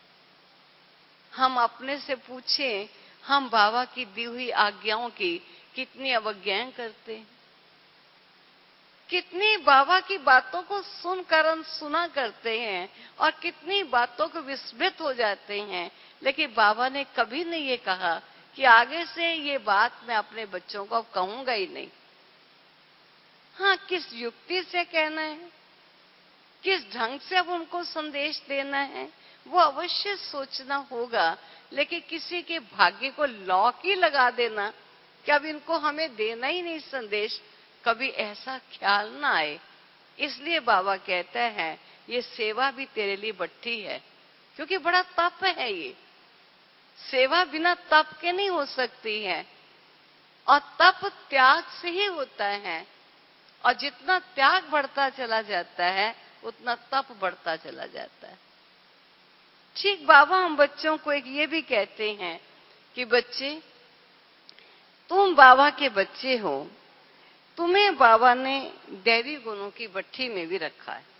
हम अपने से पूछें, हम बाबा की दी हुई आज्ञाओं की कितनी अवज्ञा करते हैं, कितनी बाबा की बातों को सुनकर अनसुना करते हैं और कितनी बातों को विस्मृत हो जाते हैं। लेकिन बाबा ने कभी नहीं ये कहा कि आगे से ये बात मैं अपने बच्चों को कहूंगा ही नहीं। हाँ, किस युक्ति से कहना है, किस ढंग से अब उनको संदेश देना है, वो अवश्य सोचना होगा। लेकिन किसी के भाग्य को लॉक ही लगा देना कि अब इनको हमें देना ही नहीं संदेश, कभी ऐसा ख्याल ना आए। इसलिए बाबा कहते हैं ये सेवा भी तेरे लिए भट्ठी है, क्योंकि बड़ा तप है ये। सेवा बिना तप के नहीं हो सकती है, और तप त्याग से ही होता है। और जितना त्याग बढ़ता चला जाता है उतना तप बढ़ता चला जाता है। ठीक बाबा हम बच्चों को एक ये भी कहते हैं कि बच्चे, तुम बाबा के बच्चे हो, तुम्हें बाबा ने दैवी गुणों की भट्ठी में भी रखा है।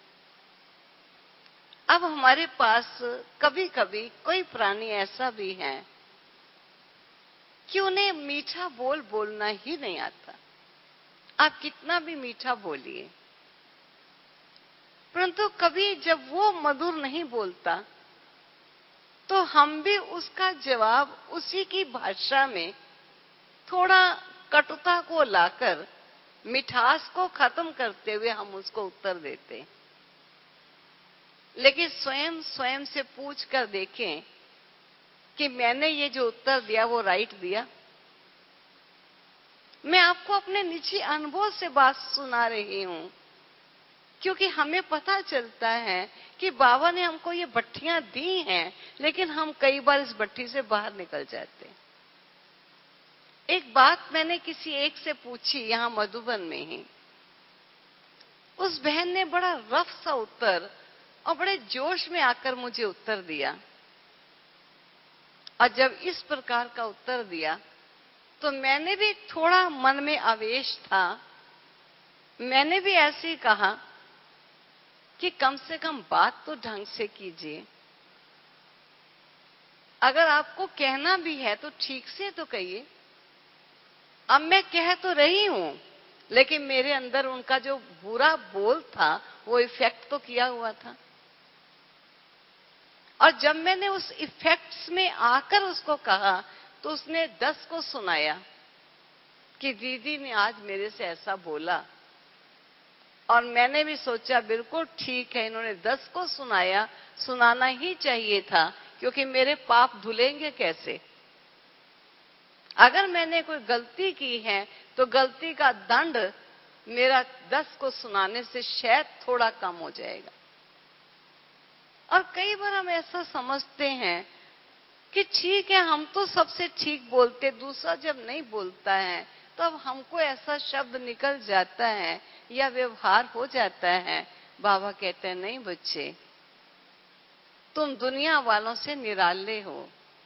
अब हमारे पास कभी कभी कोई प्राणी ऐसा भी है कि उन्हें मीठा बोल बोलना ही नहीं आता। आप कितना भी मीठा बोलिए, परंतु कभी जब वो मधुर नहीं बोलता तो हम भी उसका जवाब उसी की भाषा में थोड़ा कटुता को लाकर मिठास को खत्म करते हुए हम उसको उत्तर देते हैं। लेकिन स्वयं स्वयं से पूछ कर देखें कि मैंने ये जो उत्तर दिया वो राइट दिया। मैं आपको अपने निजी अनुभव से बात सुना रही हूं, क्योंकि हमें पता चलता है कि बाबा ने हमको ये भट्टियां दी हैं, लेकिन हम कई बार इस भट्टी से बाहर निकल जाते हैं। एक बात मैंने किसी एक से पूछी यहां मधुबन में ही। उस बहन ने बड़ा रफ सा उत्तर और बड़े जोश में आकर मुझे उत्तर दिया, और जब इस प्रकार का उत्तर दिया तो मैंने भी थोड़ा मन में आवेश था। मैंने भी ऐसे ही कहा कि कम से कम बात तो ढंग से कीजिए। अगर आपको कहना भी है तो ठीक से तो कहिए। अब मैं कह तो रही हूं, लेकिन मेरे अंदर उनका जो बुरा बोल था वो इफेक्ट तो किया हुआ था। और जब मैंने उस इफेक्ट्स में आकर उसको कहा तो उसने दस को सुनाया कि दीदी ने आज मेरे से ऐसा बोला। और मैंने भी सोचा बिल्कुल ठीक है, इन्होंने दस को सुनाया, सुनाना ही चाहिए था, क्योंकि मेरे पाप धुलेंगे कैसे। अगर मैंने कोई गलती की है तो गलती का दंड मेरा दस को सुनाने से शायद थोड़ा कम हो जाएगा। और कई बार हम ऐसा समझते हैं कि ठीक है, हम तो सबसे ठीक बोलते, दूसरा जब नहीं बोलता है तो अब हमको ऐसा शब्द निकल जाता है या व्यवहार हो जाता है। बाबा कहते हैं नहीं बच्चे, तुम दुनिया वालों से निराले हो,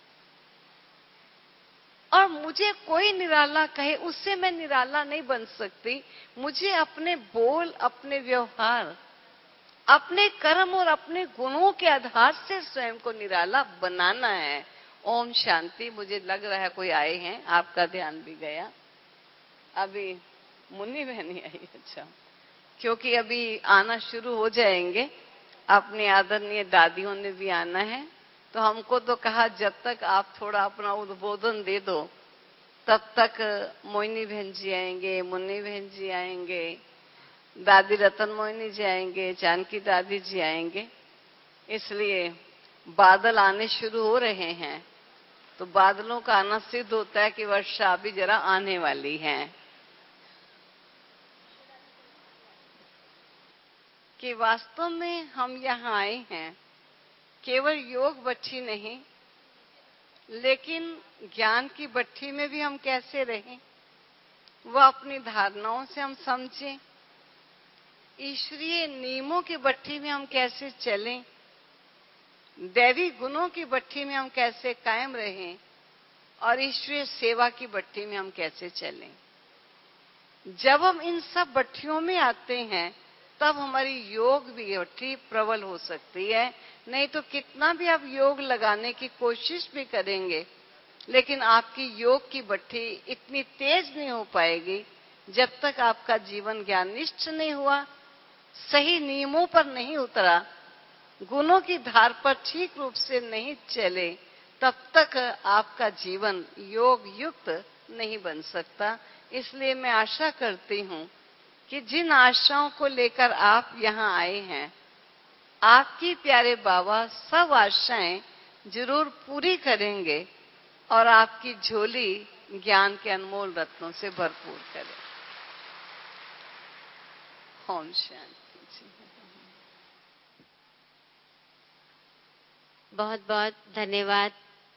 और मुझे कोई निराला कहे उससे मैं निराला नहीं बन सकती। मुझे अपने बोल, अपने व्यवहार, अपने कर्म और अपने गुणों के आधार से स्वयं को निराला बनाना है। ओम शांति। मुझे लग रहा है कोई आए हैं, आपका ध्यान भी गया। अभी मुन्नी बहनी आई। अच्छा, क्योंकि अभी आना शुरू हो जाएंगे, अपने आदरणीय दादियों ने भी आना है, तो हमको तो कहा जब तक आप थोड़ा अपना उद्बोधन दे दो तब तक मोहिनी बहन जी आएंगे, मुन्नी बहन जी आएंगे, दादी रतन मोहिनी जी आएंगे, जानकी दादी जी आएंगे। इसलिए बादल आने शुरू हो रहे हैं, तो बादलों का आना सिद्ध होता है कि वर्षा अभी जरा आने वाली है। कि वास्तव में हम यहाँ आए हैं केवल योग भट्ठी नहीं, लेकिन ज्ञान की भट्ठी में भी हम कैसे रहें, वह अपनी धारणाओं से हम समझें। ईश्वरीय नियमों की भट्ठी में हम कैसे चलें, दैवी गुणों की भट्ठी में हम कैसे कायम रहें, और ईश्वरीय सेवा की भट्ठी में हम कैसे चलें। जब हम इन सब भट्टियों में आते हैं तब हमारी योग भी भट्ठी प्रबल हो सकती है। नहीं तो कितना भी आप योग लगाने की कोशिश भी करेंगे, लेकिन आपकी योग की भट्ठी इतनी तेज नहीं हो पाएगी जब तक आपका जीवन ज्ञाननिष्ठ नहीं हुआ, सही नियमों पर नहीं उतरा, गुणों की धार पर ठीक रूप से नहीं चले, तब तक आपका जीवन योग युक्त नहीं बन सकता। इसलिए मैं आशा करती हूं कि जिन आशाओं को लेकर आप यहाँ आए हैं, आपकी प्यारे बाबा सब आशाएं जरूर पूरी करेंगे और आपकी झोली ज्ञान के अनमोल रत्नों से भरपूर करें। ओम शांति जी। बहुत बहुत धन्यवाद।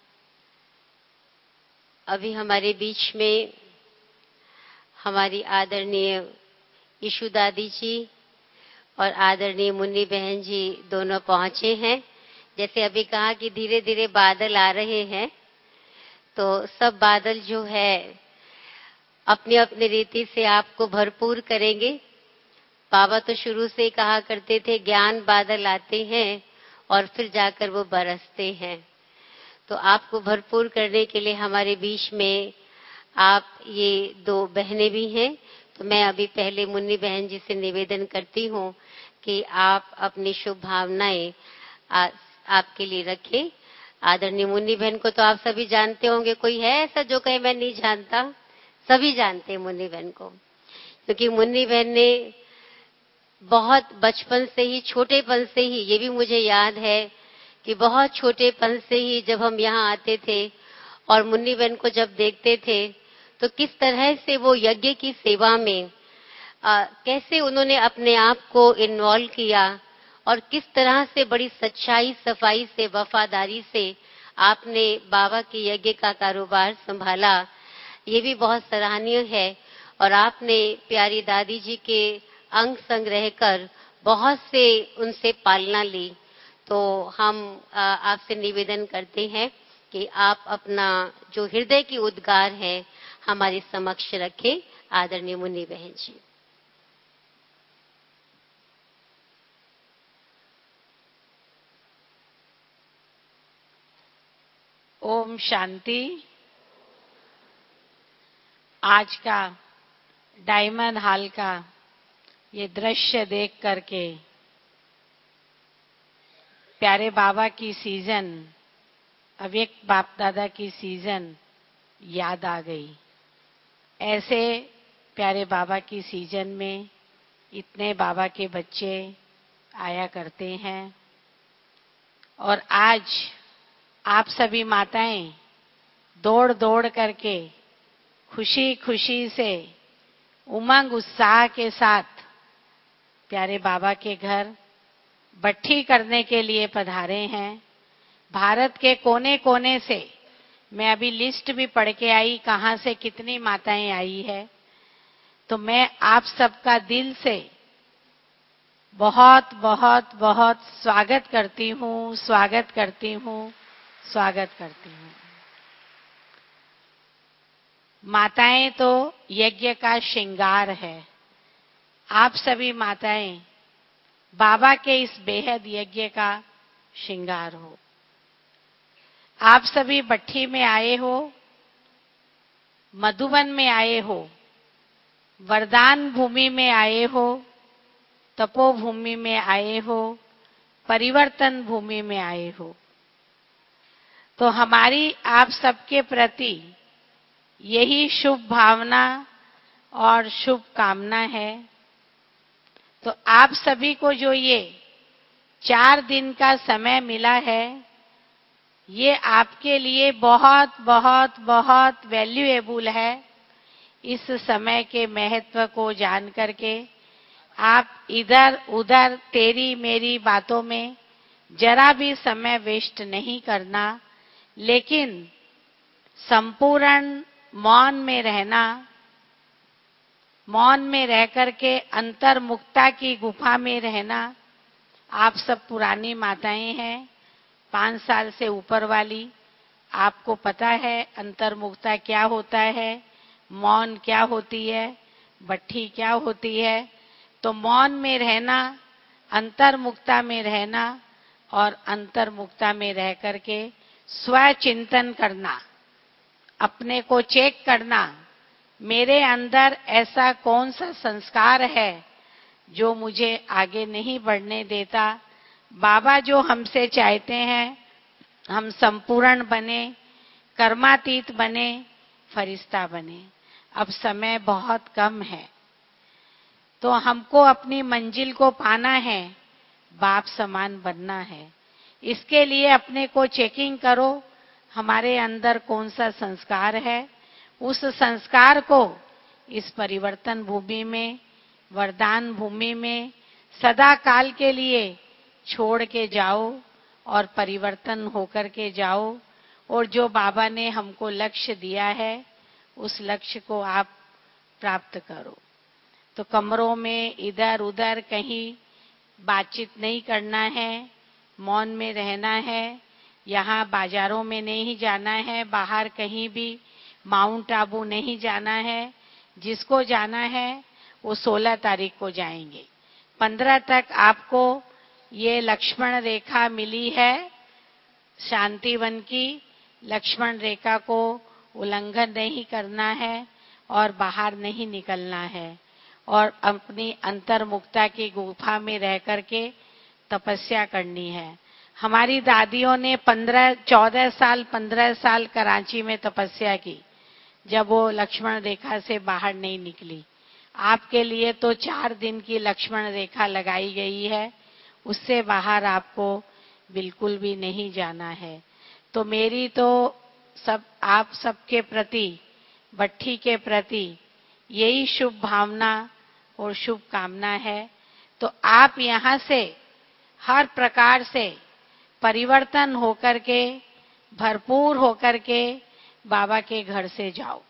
अभी हमारे बीच में हमारी आदरणीय ईशु दादी जी और आदरणीय मुन्नी बहन जी दोनों पहुंचे हैं। जैसे अभी कहा कि धीरे धीरे बादल आ रहे हैं, तो सब बादल जो है अपनी अपनी रीति से आपको भरपूर करेंगे। बाबा तो शुरू से ही कहा करते थे, ज्ञान बादल आते हैं और फिर जाकर वो बरसते हैं। तो आपको भरपूर करने के लिए हमारे बीच में आप ये दो बहनें भी हैं। तो मैं अभी पहले मुन्नी बहन जी से निवेदन करती हूँ कि आप अपनी शुभ भावनाएं आपके लिए रखें। आदरणीय मुन्नी बहन को तो आप सभी जानते होंगे, कोई है ऐसा जो कहे मैं नहीं जानता? सभी जानते हैं मुन्नी बहन को, क्योंकि मुन्नी बहन ने बहुत बचपन से ही, छोटेपन से ही, ये भी मुझे याद है कि बहुत छोटेपन से ही जब हम यहाँ आते थे और मुन्नी बहन को जब देखते थे तो किस तरह से वो यज्ञ की सेवा में आ, कैसे उन्होंने अपने आप को इन्वॉल्व किया और किस तरह से बड़ी सच्चाई, सफाई से, वफादारी से आपने बाबा के यज्ञ का कारोबार संभाला। ये भी बहुत सराहनीय है। और आपने प्यारी दादी जी के अंग संग रहकर बहुत से उनसे पालना ली। तो हम आपसे निवेदन करते हैं कि आप अपना जो हृदय की उद्गार है हमारे समक्ष रखें। आदरणीय मुन्नी बहन जी। ओम शांति। आज का डायमंड हॉल का ये दृश्य देख करके प्यारे बाबा की सीजन, अव्यक्त बाप दादा की सीजन याद आ गई। ऐसे प्यारे बाबा की सीजन में इतने बाबा के बच्चे आया करते हैं और आज आप सभी माताएं दौड़ दौड़ करके खुशी खुशी से उमंग उत्साह के साथ प्यारे बाबा के घर बट्ठी करने के लिए पधारे हैं। भारत के कोने कोने से, मैं अभी लिस्ट भी पढ़ के आई कहां से कितनी माताएं आई है। तो मैं आप सबका दिल से बहुत बहुत बहुत स्वागत करती हूँ, स्वागत करती हूँ, स्वागत करती हूँ। माताएं तो यज्ञ का श्रृंगार है। आप सभी माताएं बाबा के इस बेहद यज्ञ का श्रृंगार हो। आप सभी बट्ठी में आए हो, मधुबन में आए हो, वरदान भूमि में आए हो, तपोभूमि में आए हो, परिवर्तन भूमि में आए हो। तो हमारी आप सबके प्रति यही शुभ भावना और शुभ कामना है। तो आप सभी को जो ये चार दिन का समय मिला है, ये आपके लिए बहुत बहुत बहुत वैल्यूएबल है। इस समय के महत्व को जान करके आप इधर उधर तेरी मेरी बातों में जरा भी समय वेस्ट नहीं करना, लेकिन संपूर्ण मौन में रहना, मौन में रह करके अंतर्मुक्ता की गुफा में रहना। आप सब पुरानी माताएं हैं, पांच साल से ऊपर वाली, आपको पता है अंतर्मुक्ता क्या होता है, मौन क्या होती है, बट्ठी क्या होती है। तो मौन में रहना, अंतर्मुक्ता में रहना और अंतर्मुक्ता में रह करके स्वचिंतन करना, अपने को चेक करना, मेरे अंदर ऐसा कौन सा संस्कार है जो मुझे आगे नहीं बढ़ने देता। बाबा जो हमसे चाहते हैं हम संपूर्ण बने, कर्मातीत बने, फरिश्ता बने। अब समय बहुत कम है। तो हमको अपनी मंजिल को पाना है, बाप समान बनना है। इसके लिए अपने को चेकिंग करो, हमारे अंदर कौन सा संस्कार है। उस संस्कार को इस परिवर्तन भूमि में, वरदान भूमि में सदा काल के लिए छोड़ के जाओ और परिवर्तन होकर के जाओ। और जो बाबा ने हमको लक्ष्य दिया है, उस लक्ष्य को आप प्राप्त करो। तो कमरों में इधर उधर कहीं बातचीत नहीं करना है, मौन में रहना है। यहाँ बाजारों में नहीं जाना है, बाहर कहीं भी माउंट आबू नहीं जाना है। जिसको जाना है वो सोलह तारीख को जाएंगे। पंद्रह तक आपको ये लक्ष्मण रेखा मिली है, शांतिवन की। लक्ष्मण रेखा को उल्लंघन नहीं करना है और बाहर नहीं निकलना है और अपनी अंतर्मुखता की गुफा में रह करके तपस्या करनी है। हमारी दादियों ने पंद्रह चौदह साल पंद्रह साल कराची में तपस्या की, जब वो लक्ष्मण रेखा से बाहर नहीं निकली। आपके लिए तो चार दिन की लक्ष्मण रेखा लगाई गई है, उससे बाहर आपको बिल्कुल भी नहीं जाना है। तो मेरी तो सब आप सबके प्रति, भट्ठी के प्रति यही शुभ भावना और शुभ कामना है। तो आप यहाँ से हर प्रकार से परिवर्तन होकर के, भरपूर होकर के बाबा के घर से जाओ।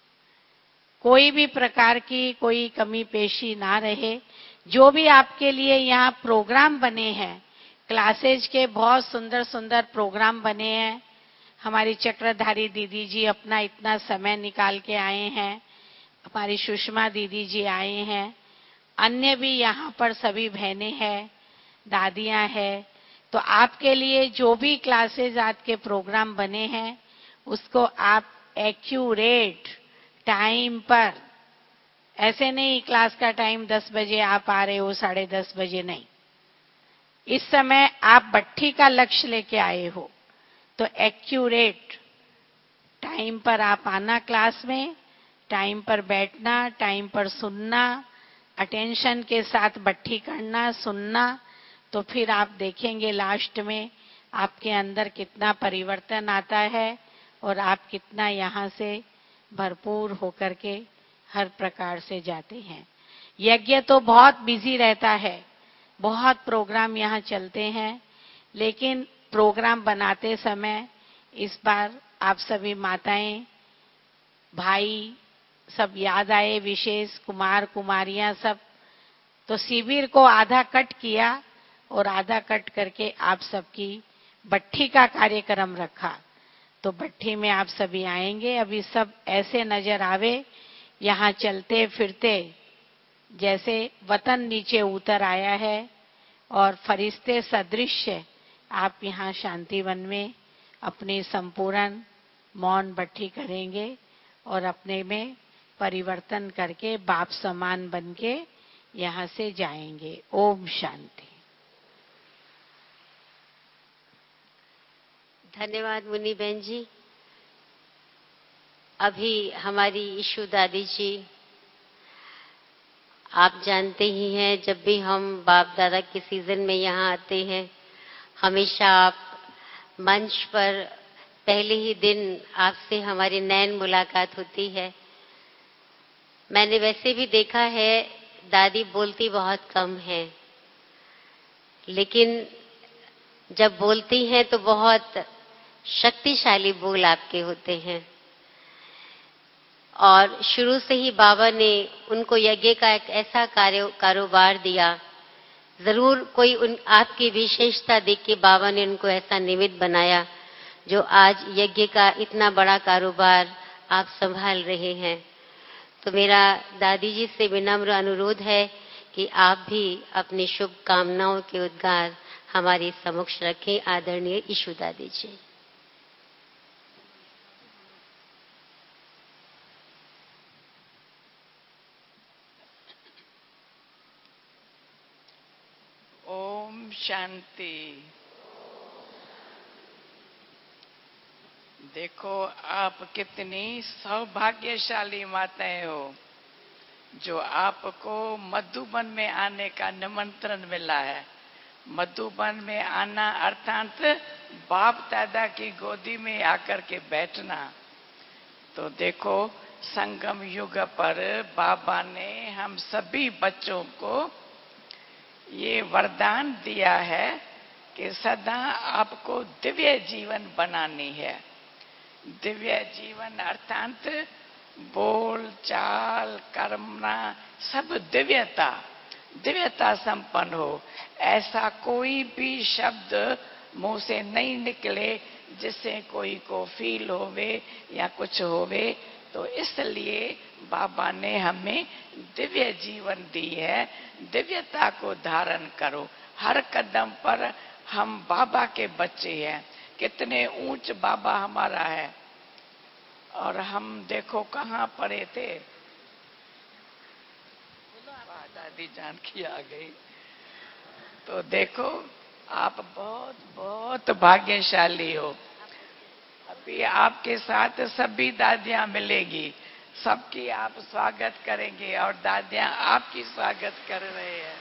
कोई भी प्रकार की कोई कमी पेशी ना रहे। जो भी आपके लिए यहाँ प्रोग्राम बने हैं, क्लासेज के बहुत सुंदर सुंदर प्रोग्राम बने हैं। हमारी चक्रधारी दीदी जी अपना इतना समय निकाल के आए हैं, हमारी सुषमा दीदी जी आए हैं, अन्य भी यहाँ पर सभी बहनें हैं, दादियाँ हैं। तो आपके लिए जो भी क्लासेज आज के प्रोग्राम बने हैं, उसको आप एक्यूरेट टाइम पर, ऐसे नहीं क्लास का टाइम दस बजे आप आ रहे हो, साढ़े दस बजे नहीं। इस समय आप भट्ठी का लक्ष्य लेके आए हो, तो एक्यूरेट टाइम पर आप आना, क्लास में टाइम पर बैठना, टाइम पर सुनना, अटेंशन के साथ भट्ठी करना, सुनना। तो फिर आप देखेंगे लास्ट में आपके अंदर कितना परिवर्तन आता है और आप कितना यहाँ से भरपूर होकर के हर प्रकार से जाते हैं। यज्ञ तो बहुत बिजी रहता है, बहुत प्रोग्राम यहाँ चलते हैं, लेकिन प्रोग्राम बनाते समय इस बार आप सभी माताएं, भाई सब याद आए, विशेष कुमार कुमारियां सब। तो शिविर को आधा कट किया और आधा कट करके आप सबकी भट्ठी का कार्यक्रम रखा। तो भट्ठी में आप सभी आएंगे। अभी सब ऐसे नजर आवे यहाँ चलते फिरते जैसे वतन नीचे उतर आया है और फरिश्ते सदृश आप यहाँ शांतिवन में अपनी संपूर्ण मौन भट्ठी करेंगे और अपने में परिवर्तन करके बाप समान बन के यहाँ से जाएंगे। ओम शांति। धन्यवाद मुनि बहन जी। अभी हमारी ईशु दादी जी, आप जानते ही हैं, जब भी हम बाप दादा के सीजन में यहाँ आते हैं, हमेशा आप मंच पर पहले ही दिन आपसे हमारी नैन मुलाकात होती है। मैंने वैसे भी देखा है, दादी बोलती बहुत कम है, लेकिन जब बोलती हैं तो बहुत शक्तिशाली बोल आपके होते हैं। और शुरू से ही बाबा ने उनको यज्ञ का एक ऐसा कार्य कारोबार दिया, जरूर कोई उन आपकी विशेषता देख के बाबा ने उनको ऐसा निमित्त बनाया जो आज यज्ञ का इतना बड़ा कारोबार आप संभाल रहे हैं। तो मेरा दादी जी से विनम्र अनुरोध है कि आप भी अपनी शुभ कामनाओं के उद्गार हमारे समक्ष रखें। आदरणीय ईशु दादी जी। ओम शांति। देखो आप कितनी सौभाग्यशाली माताएं हो जो आपको मधुबन में आने का निमंत्रण मिला है। मधुबन में आना अर्थात बाप दादा की गोदी में आकर के बैठना। तो देखो संगम युग पर बाबा ने हम सभी बच्चों को ये वरदान दिया है कि सदा आपको दिव्य जीवन बनानी है। दिव्य जीवन अर्थात बोल चाल कर्मना सब दिव्यता दिव्यता संपन्न हो। ऐसा कोई भी शब्द मुंह से नहीं निकले जिससे कोई को फील होवे या कुछ होवे। तो इसलिए बाबा ने हमें दिव्य जीवन दी है। दिव्यता को धारण करो। हर कदम पर हम बाबा के बच्चे हैं। कितने ऊंच बाबा हमारा है और हम देखो कहाँ पड़े थे। दादी जान की आ गई। तो देखो आप बहुत बहुत भाग्यशाली हो। अभी आपके साथ सभी दादियां मिलेगी, सबकी आप स्वागत करेंगे और दादियां आपकी स्वागत कर रहे हैं।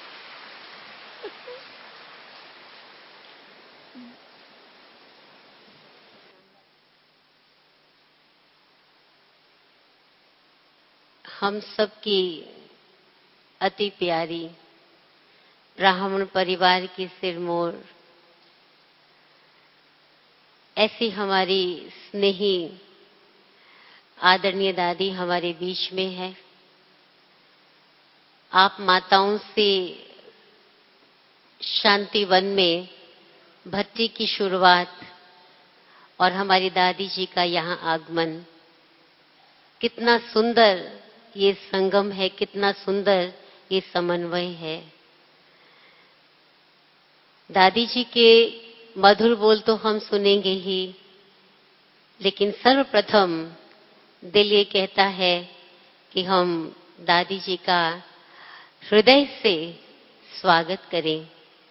हम सबकी अति प्यारी ब्राह्मण परिवार की सिरमौर ऐसी हमारी स्नेही आदरणीय दादी हमारे बीच में है। आप माताओं से शांतिवन में भक्ति की शुरुआत और हमारी दादी जी का यहाँ आगमन, कितना सुंदर ये संगम है, कितना सुंदर ये समन्वय है। दादी जी के मधुर बोल तो हम सुनेंगे ही, लेकिन सर्वप्रथम दिल ये कहता है कि हम दादी जी का हृदय से स्वागत करें।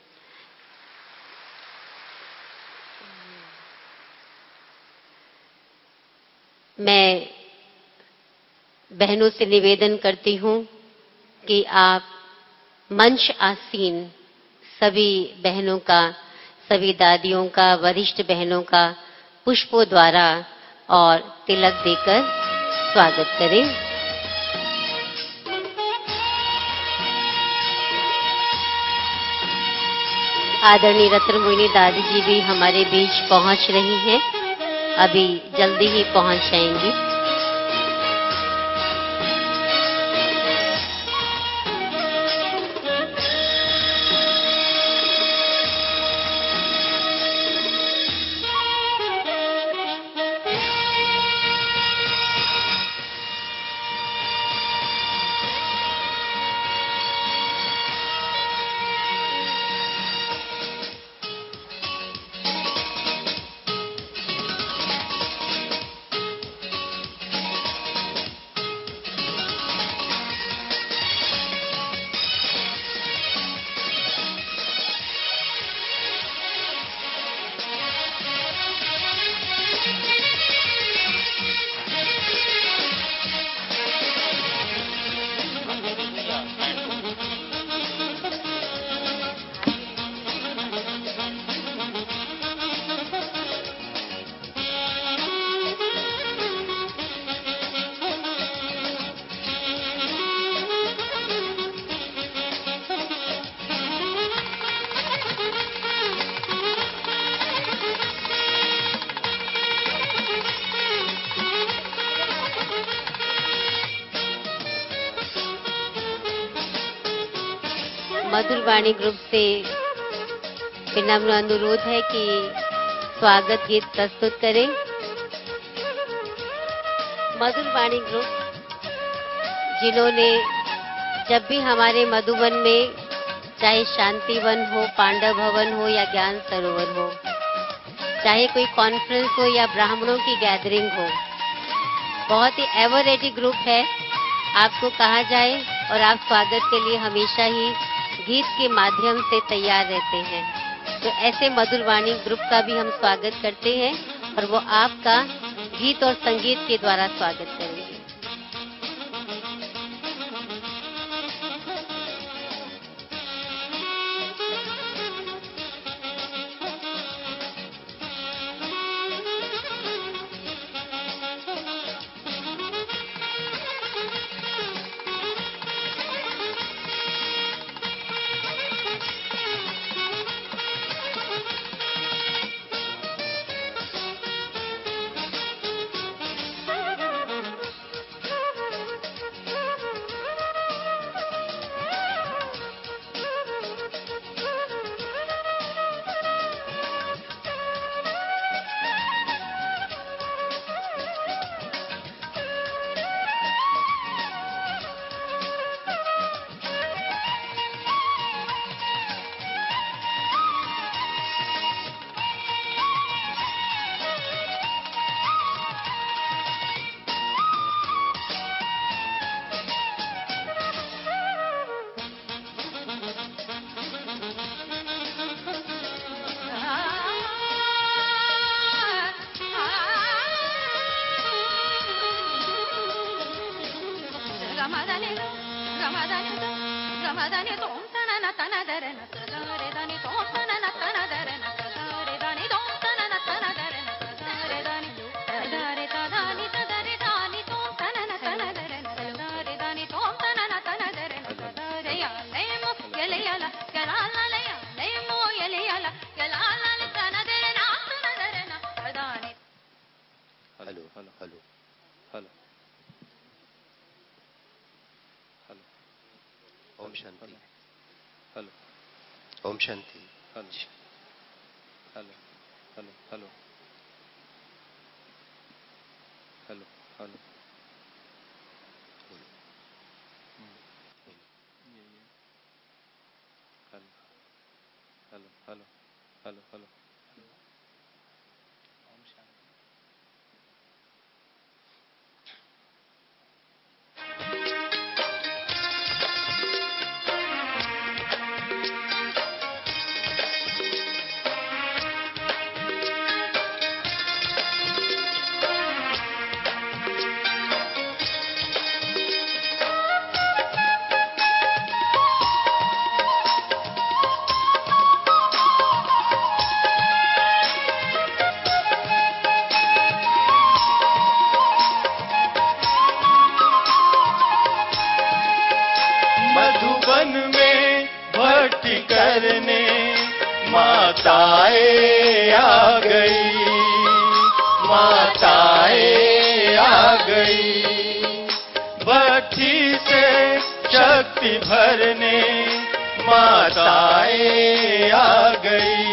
मैं बहनों से निवेदन करती हूं कि आप मंच आसीन सभी बहनों का, सभी दादियों का, वरिष्ठ बहनों का पुष्पों द्वारा और तिलक देकर स्वागत करें। आदरणीय रत्न मोहिनी दादी जी भी हमारे बीच पहुंच रही हैं, अभी जल्दी ही पहुंच जाएंगी। मधुर वाणी ग्रुप से विनम्र अनुरोध है कि स्वागत गीत प्रस्तुत करें। मधुर वाणी ग्रुप जिन्होंने जब भी हमारे मधुबन में, चाहे शांतिवन हो, पांडव भवन हो या ज्ञान सरोवर हो, चाहे कोई कॉन्फ्रेंस हो या ब्राह्मणों की गैदरिंग हो, बहुत ही एवर रेडी ग्रुप है। आपको कहा जाए और आप स्वागत के लिए हमेशा ही गीत के माध्यम से तैयार रहते हैं। तो ऐसे मधुर वाणी ग्रुप का भी हम स्वागत करते हैं और वो आपका गीत और संगीत के द्वारा स्वागत करेंगे। గమదని గమదని గమదని తోం తనన తనదరన సరే దని తోం తనన తనదరన సరే దని తోం తనన తనదరన సరే దని సరే తదని తదరి దాని తోం తనన తనదరన సరే దని తోం తనన తనదరన సరే యాలేమో యలయల యలాలయ లేమో యలయల యలాలల తనదరన తనదరన సదాని. Hello hello hello hello hello ఓం శాంతి. హలో ఓం శాంతి. Hello hello hello hello hello hello hello hello hello hello ఓం శాంతి. मधुबन में भक्ति करने माताएं आ गई, माताएं आ गई। भक्ति से शक्ति भरने माताएं आ गई,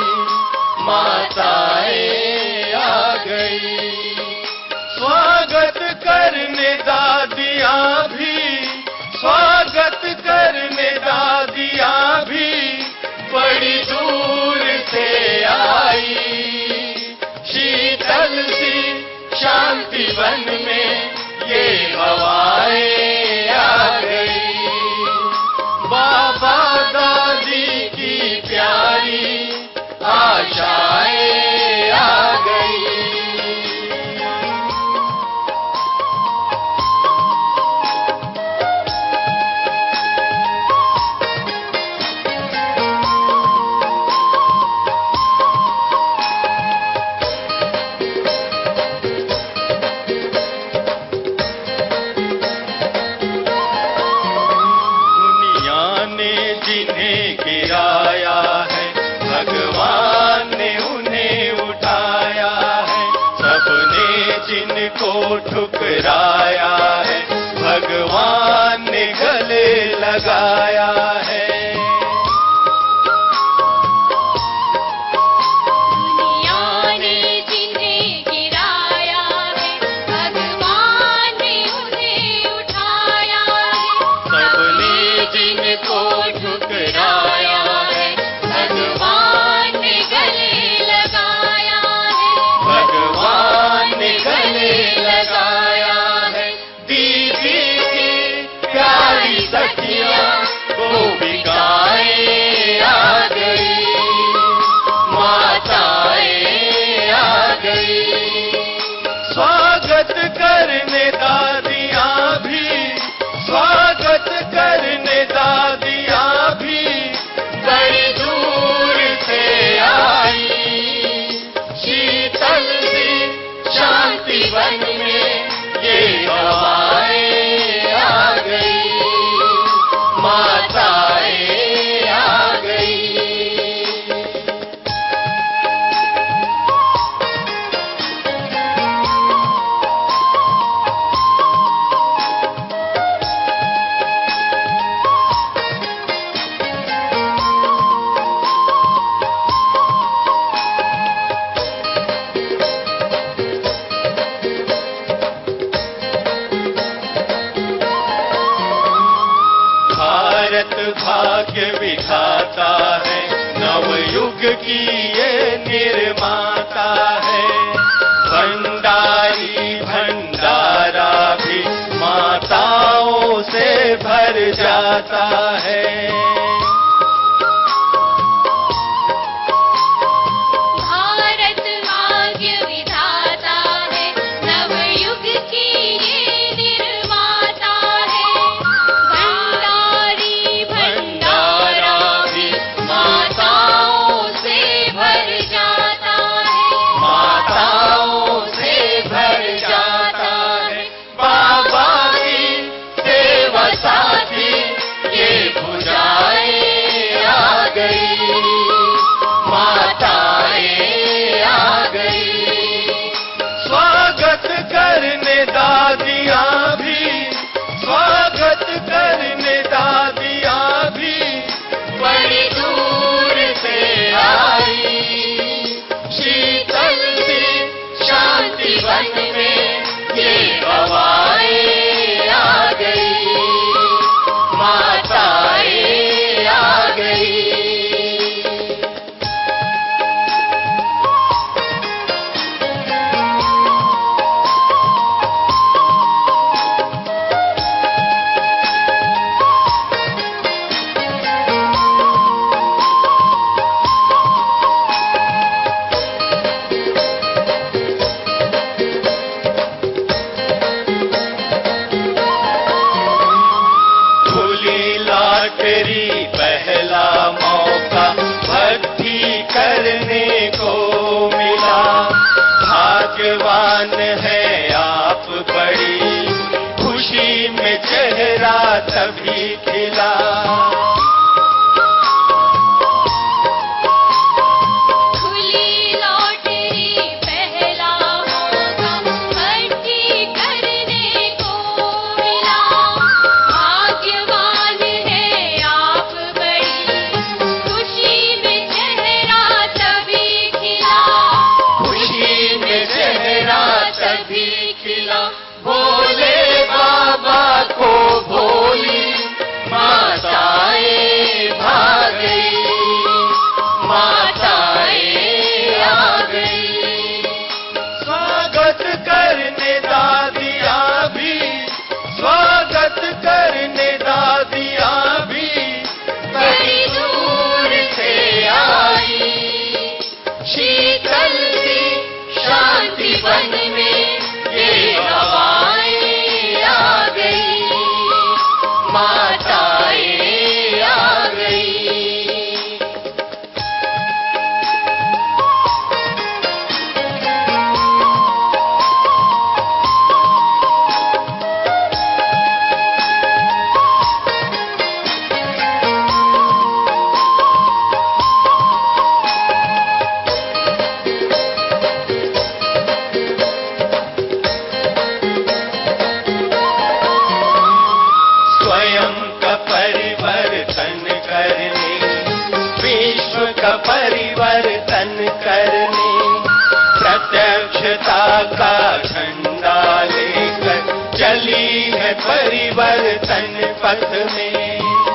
माताएं आ गई। स्वागत करने दादियाँ भी, स्वागत करने दादियाँ भी बड़ी दूर से आई। शीतल सी शांति वन में ये हवाएं आ गई। बाबा दादी की प्यारी आशाएं आ गई। जिन्हें गिराया है भगवान ने उन्हें उठाया है। सबने जिनको ठुकराया है भगवान ने गले लगाया है। स्वागत करने दादियाँ भी, स्वागत करने दादियाँ भी बड़ी दूर से आई। शीतल सी शांति वन में ये हवाएं आ गई, माताएं आ गई। भारत भाग्य विधाता है, नवयुग की ये निर्माता है। भंडारी भंडारा भी माताओं से भर जाता है। भारत भाग्य विधाता है, नवयुग की ये निर्माता है। तभी खिला। खुली लॉटरी पहला होगा, भर्ती करने को मिला। भाग्यवान है आप बड़ी, खुशी में चेहरा तभी खिला। खुशी में चेहरा तभी खिला। भोले बाबा को भोली माताएं भाग गई, माताएं आ गई। स्वागत करने दादियाँ भी, स्वागत करने दादियाँ भी बड़ी दूर से आई। शीतल सी शांति वन में ये हवाएं आ गई, माताएं आ गई। स्वयं का परिवर्तन करने, विश्व का परिवर्तन करने, प्रत्यक्षता का झंडा लेकर चली है परिवर्तन पथ में।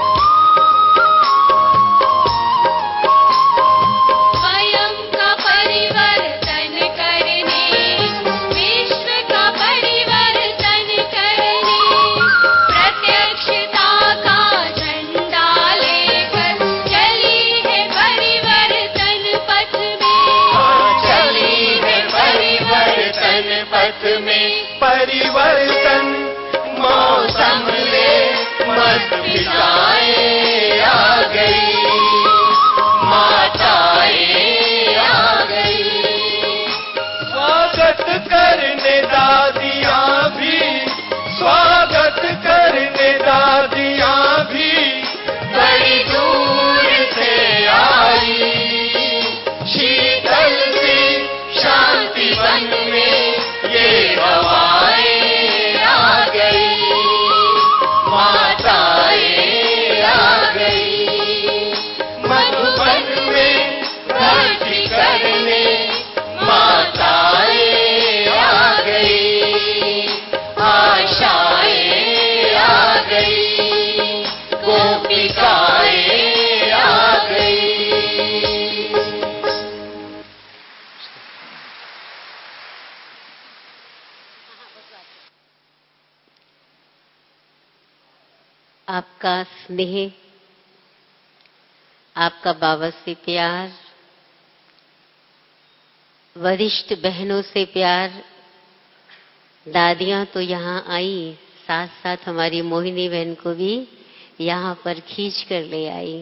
स्वयं का परिवर्तन करने, विश्व का परिवर्तन करने, प्रत्यक्षता का झंडा लेकर चली है परिवर्तन पथ में। हाँ, चली है परिवर्तन पथ में। परिवर्तन मौसम ले मस्त फिजाएं आ गई, माताएं आ गई। स्वागत करने दादियाँ भी, स्वागत करने दादियाँ भी बड़ी दूर से आई। शीतल सी शांति वन में ये हवाएं आ गई, माताएं आ गई। मधुबन में भर्ती करने माताएं आ गई, आशाएं आ गई, गोपिकाएं आ गई। आपका स्नेह, आपका बाबा से प्यार, वरिष्ठ बहनों से प्यार, दादियां तो यहाँ आई, साथ साथ हमारी मोहिनी बहन को भी यहाँ पर खींच कर ले आई।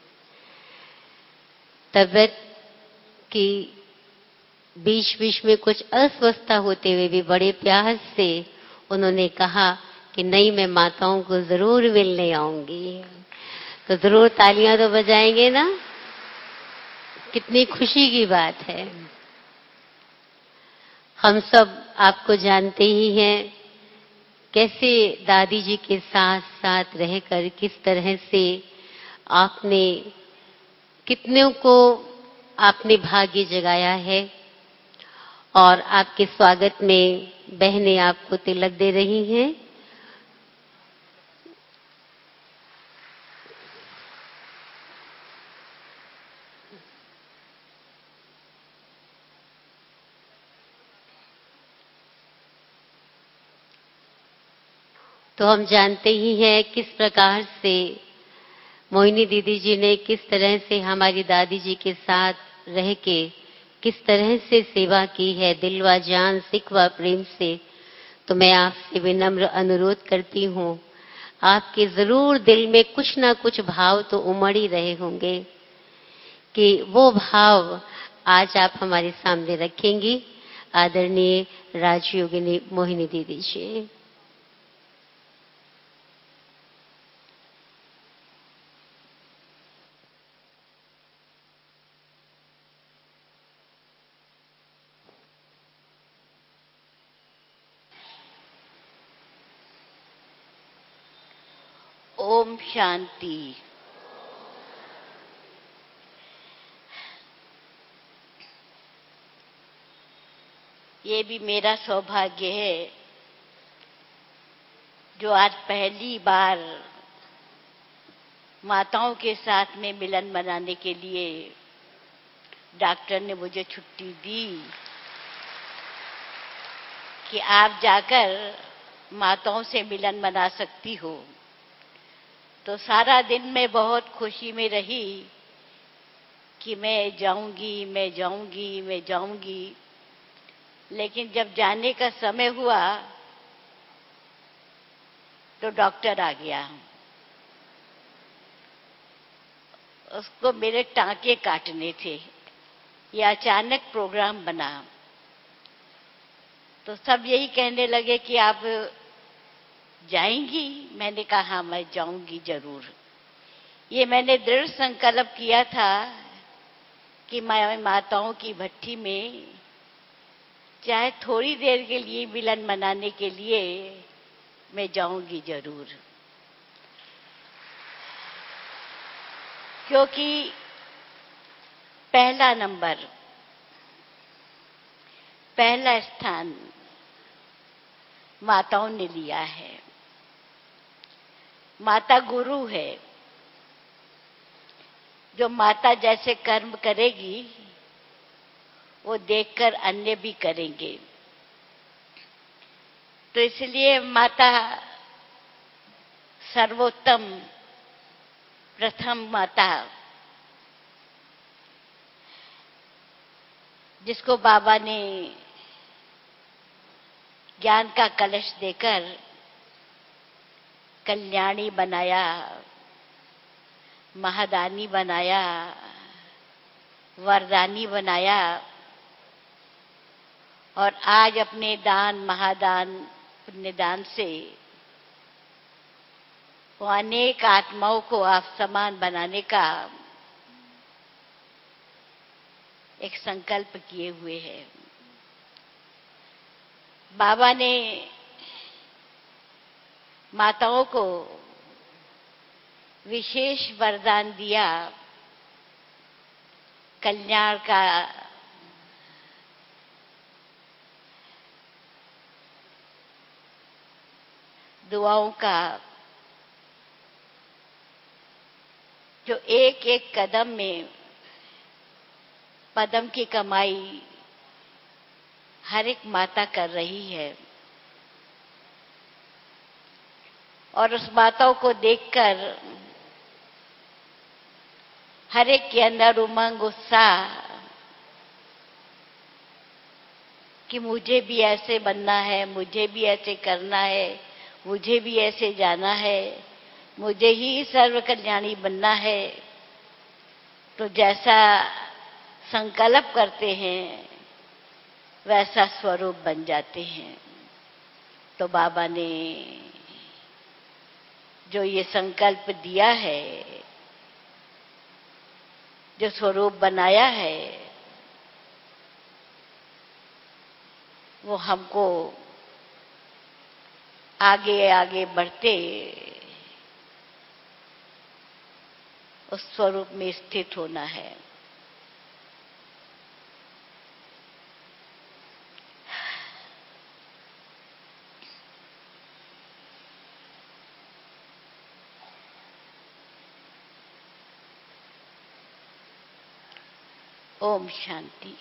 तबीयत की बीच बीच में कुछ अस्वस्थता होते हुए भी बड़े प्यार से उन्होंने कहा कि नहीं, मैं माताओं को जरूर मिलने आऊंगी। तो जरूर तालियां तो बजाएंगे ना, कितनी खुशी की बात है। हम सब आपको जानते ही हैं, कैसे दादी जी के साथ साथ रहकर किस तरह से आपने कितनों को आपने भाग्य जगाया है। और आपके स्वागत में बहनें आपको तिलक दे रही हैं। तो हम जानते ही हैं किस प्रकार से मोहिनी दीदी जी ने किस तरह से हमारी दादी जी के साथ रह के किस तरह से सेवा की है, दिलवा जान सिखवा प्रेम से। तो मैं आपसे विनम्र अनुरोध करती हूँ, आपके जरूर दिल में कुछ ना कुछ भाव तो उमड़ ही रहे होंगे कि वो भाव आज आप हमारे सामने रखेंगी। आदरणीय राजयोगिनी मोहिनी दीदी जी। ओम शांति। ये भी मेरा सौभाग्य है जो आज पहली बार माताओं के साथ में मिलन मनाने के लिए डॉक्टर ने मुझे छुट्टी दी कि आप जाकर माताओं से मिलन मना सकती हो। तो सारा दिन मैं बहुत खुशी में रही कि मैं जाऊंगी मैं जाऊंगी मैं जाऊंगी, लेकिन जब जाने का समय हुआ तो डॉक्टर आ गया। उसको मेरे टांके काटने थे। ये अचानक प्रोग्राम बना तो सब यही कहने लगे कि आप जाएंगी। मैंने कहा हाँ मैं जाऊंगी जरूर। ये मैंने दृढ़ संकल्प किया था कि मैं माताओं की भट्ठी में चाहे थोड़ी देर के लिए मिलन मनाने के लिए मैं जाऊंगी जरूर, क्योंकि पहला नंबर, पहला स्थान माताओं ने लिया है। माता गुरु है। जो माता जैसे कर्म करेगी वो देखकर अन्य भी करेंगे। तो इसलिए माता सर्वोत्तम प्रथम माता, जिसको बाबा ने ज्ञान का कलश देकर कल्याणी बनाया, महादानी बनाया, वरदानी बनाया, और आज अपने दान महादान पुण्यदान से वो अनेक आत्माओं को आप समान बनाने का एक संकल्प किए हुए हैं। बाबा ने माताओं को विशेष वरदान दिया कल्याण का, दुआओं का, जो एक एक कदम में पदम की कमाई हर एक माता कर रही है। और उस माताओं को देखकर हर एक के अंदर उमंग उत्साह कि मुझे भी ऐसे बनना है, मुझे भी ऐसे करना है, मुझे भी ऐसे जाना है, मुझे ही सर्व कल्याणी बनना है। तो जैसा संकल्प करते हैं वैसा स्वरूप बन जाते हैं। तो बाबा ने जो ये संकल्प दिया है, जो स्वरूप बनाया है, वो हमको आगे आगे बढ़ते उस स्वरूप में स्थित होना है। ओम शांति।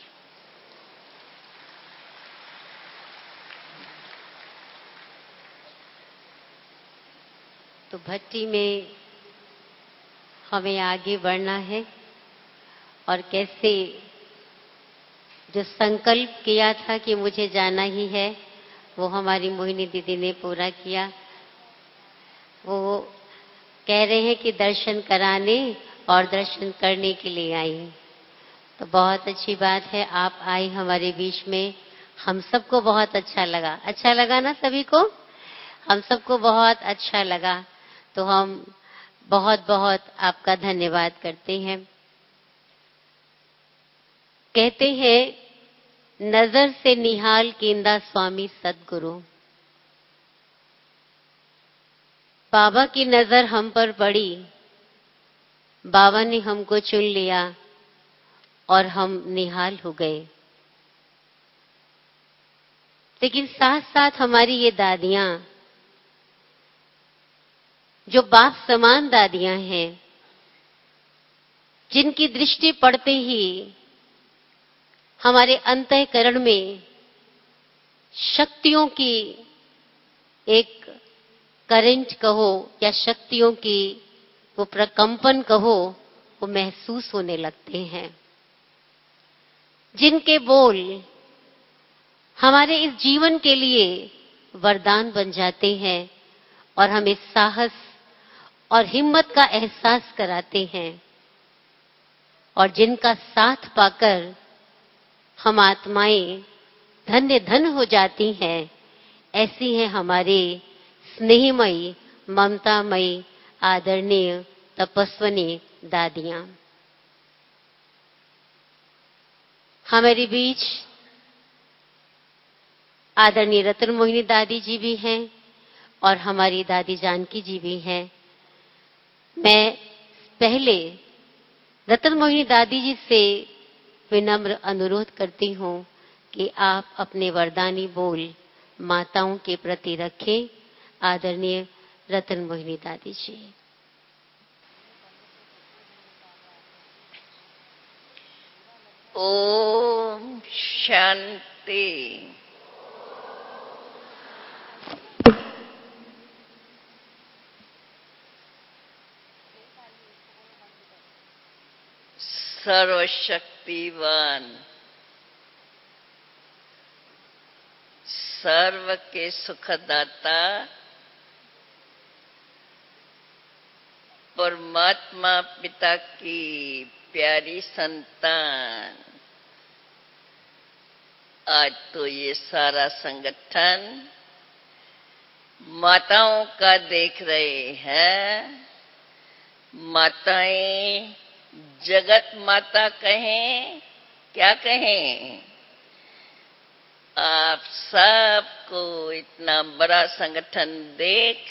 तो भट्टी में हमें आगे बढ़ना है और कैसे जो संकल्प किया था कि मुझे जाना ही है वो हमारी मोहिनी दीदी ने पूरा किया। वो कह रहे हैं कि दर्शन कराने और दर्शन करने के लिए आई। तो बहुत अच्छी बात है, आप आई हमारे बीच में। हम सबको बहुत अच्छा लगा। अच्छा लगा ना सभी को? हम सबको बहुत अच्छा लगा। तो हम बहुत बहुत आपका धन्यवाद करते हैं। कहते हैं नजर से निहाल कींदा स्वामी सदगुरु। बाबा की नजर हम पर पड़ी, बाबा ने हमको चुन लिया और हम निहाल हो गए। लेकिन साथ साथ हमारी ये दादियां, जो बाप समान दादियां हैं, जिनकी दृष्टि पड़ते ही हमारे अंतःकरण में शक्तियों की एक करंट कहो या शक्तियों की वो प्रकंपन कहो, वो महसूस होने लगते हैं। जिनके बोल हमारे इस जीवन के लिए वरदान बन जाते हैं और हमें साहस और हिम्मत का एहसास कराते हैं, और जिनका साथ पाकर हम आत्माएं धन्य धन्य हो जाती हैं, ऐसी हैं हमारे स्नेहमयी, ममतामयी, आदरणीय तपस्विनी दादियां। हमारे बीच आदरणीय रतन मोहिनी दादी जी भी हैं और हमारी दादी जानकी जी भी हैं। मैं पहले रतन मोहिनी दादी जी से विनम्र अनुरोध करती हूँ कि आप अपने वरदानी बोल माताओं के प्रति रखें। आदरणीय रतन मोहिनी दादी जी। ओम शांति। सर्वशक्तिवान, सर्व के सुखदाता परमात्मा पिता की प्यारी संतान, आज तो ये सारा संगठन माताओं का देख रहे हैं। माताएं जगत माता कहें, क्या कहें, आप सबको इतना बड़ा संगठन देख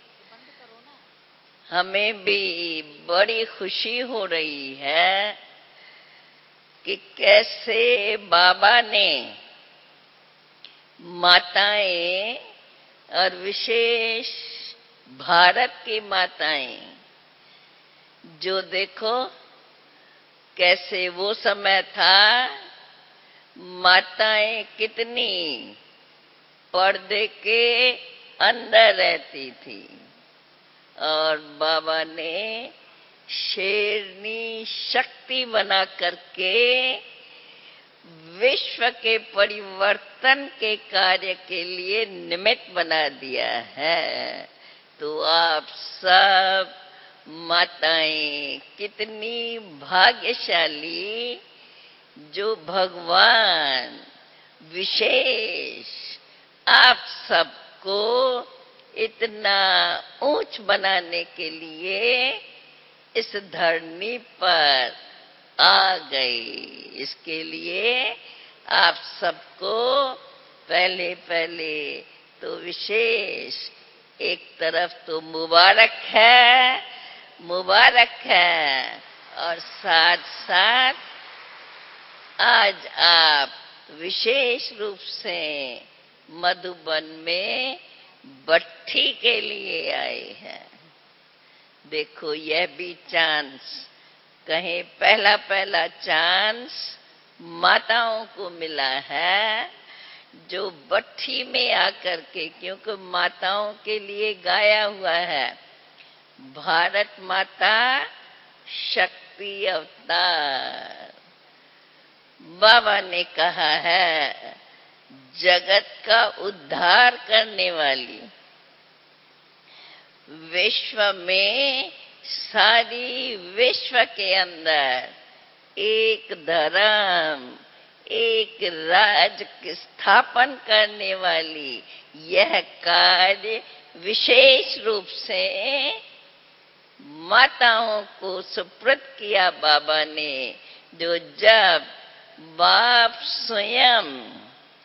हमें भी बड़ी खुशी हो रही है कि कैसे बाबा ने माताएं और विशेष भारत की माताएं, जो देखो कैसे वो समय था, माताएं कितनी पर्दे के अंदर रहती थी और बाबा ने शेरनी शक्ति बना करके विश्व के परिवर्तन के कार्य के लिए निमित्त बना दिया है। तो आप सब माताएं कितनी भाग्यशाली, जो भगवान विशेष आप सबको इतना ऊंच बनाने के लिए इस धरनी पर आ गई। इसके लिए आप सबको पहले पहले तो विशेष एक तरफ तो मुबारक है, मुबारक है, और साथ साथ आज आप विशेष रूप से मधुबन में भट्ठी के लिए आए हैं। देखो यह भी चांस, कहीं पहला पहला चांस माताओं को मिला है, जो भट्ठी में आकर के, क्योंकि माताओं के लिए गाया हुआ है, भारत माता शक्ति अवतार। बाबा ने कहा है जगत का उद्धार करने वाली, विश्व में सारी विश्व के अंदर एक धर्म, एक राज की स्थापन करने वाली, यह कार्य विशेष रूप से माताओं को सुपुर्द किया बाबा ने। जो जब बाप स्वयं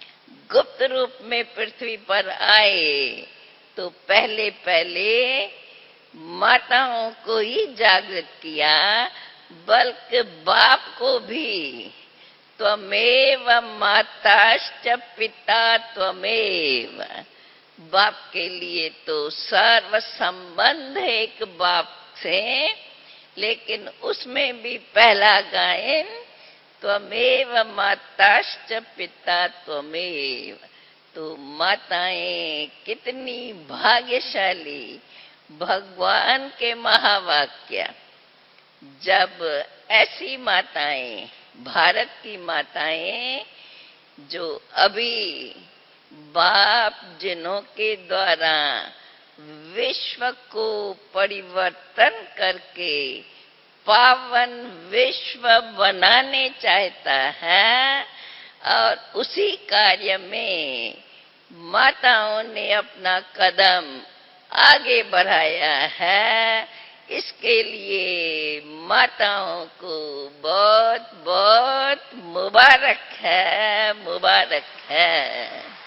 गुप्त रूप में पृथ्वी पर आए तो पहले पहले माताओं को ही जागृत किया, बल्कि बाप को भी। त्वमेव माताश्च पिता त्वमेव। बाप के लिए तो सर्व संबंध है एक बाप से, लेकिन उसमें भी पहला गायन त्वमेव माताश्च पिता त्वमेव। तो माताएं कितनी भाग्यशाली, भगवान के महावाक्य। जब ऐसी माताएं, भारत की माताएं जो अभी बाप जिन्हों के द्वारा विश्व को परिवर्तन करके पावन विश्व बनाने चाहता है, और उसी कार्य में माताओं ने अपना कदम आगे बढ़ाया है। इसके लिए माताओं को बहुत बहुत मुबारक है, मुबारक है।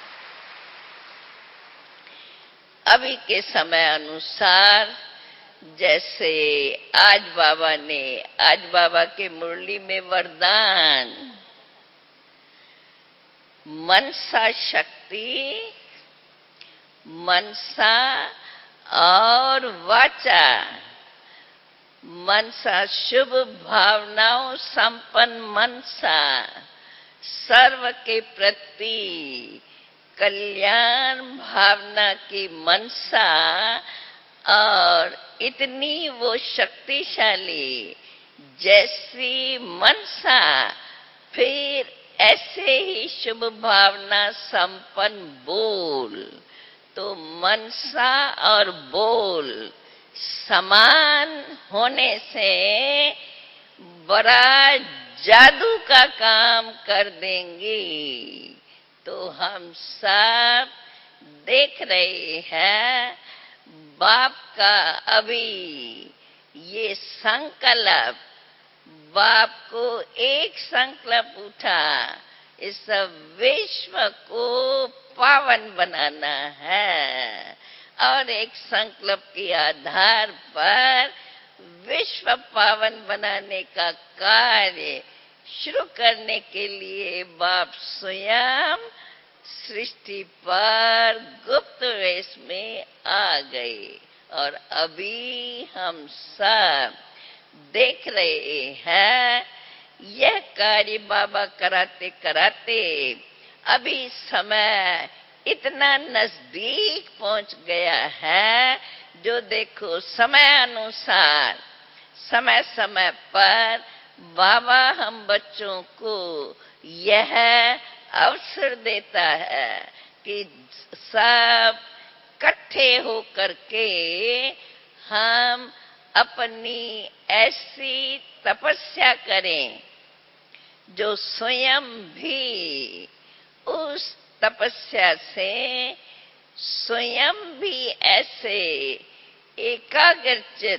अभी के समय अनुसार, जैसे आज बाबा ने, आज बाबा के मुरली में वरदान, मनसा शक्ति, मनसा और वाचा। मनसा शुभ भावनाओं संपन्न मनसा, सर्व के प्रति कल्याण भावना की मनसा, और इतनी वो शक्तिशाली जैसी मनसा, फिर ऐसे ही शुभ भावना संपन्न बोल। तो मनसा और बोल समान होने से बड़ा जादू का काम कर देंगी। तो हम सब देख रहे हैं बाप का अभी ये संकल्प, बाप को एक संकल्प उठा, इस विश्व को पावन बनाना है, और एक संकल्प के आधार पर विश्व पावन बनाने का कार्य शुरू करने के लिए बाप स्वयं सृष्टि पर गुप्त वेश में आ गए। और अभी हम सब देख रहे हैं यह कार्य बाबा कराते कराते अभी समय इतना नजदीक पहुंच गया है, जो देखो समय अनुसार समय समय पर बाबा हम बच्चों को यह अवसर देता है कि सब इकट्ठे होकर के हम अपनी ऐसी तपस्या करें जो स्वयं भी उस तपस्या से स्वयं भी ऐसे एकाग्रचित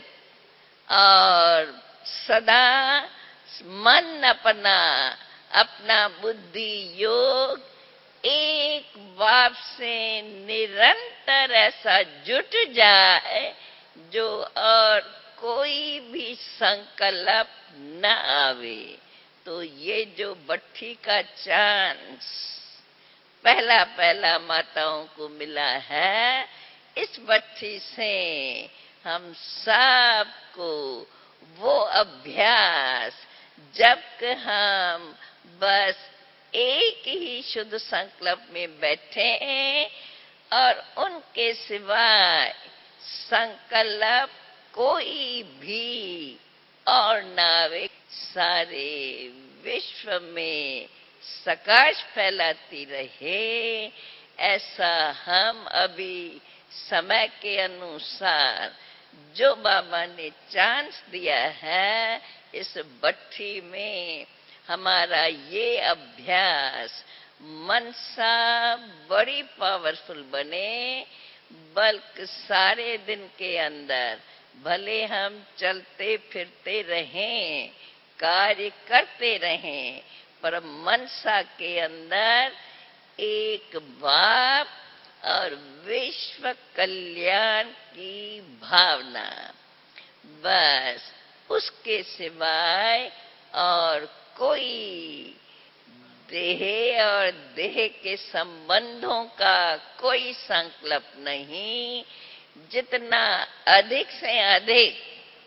और सदा मन अपना अपना बुद्धि योग एक बाप से निरंतर ऐसा जुट जाए, जो और कोई भी संकल्प न आवे। तो ये जो भट्टी का चांस पहला पहला माताओं को मिला है, इस भट्टी से हम सब को वो अभ्यास, जब हम बस एक ही शुद्ध संकल्प में बैठे और उनके सिवाय संकल्प कोई भी और नावे, सारे विश्व में प्रकाश फैलाती रहे। ऐसा हम अभी समय के अनुसार जो बाबा ने चांस दिया है, इस भट्टी में हमारा ये अभ्यास मनसा बड़ी पावरफुल बने, बल्कि सारे दिन के अंदर भले हम चलते फिरते रहें, कार्य करते रहें, पर मनसा के अंदर एक बाप और विश्व कल्याण की भावना। बस उसके सिवाय और कोई देह और देह के संबंधों का कोई संकल्प नहीं। जितना अधिक से अधिक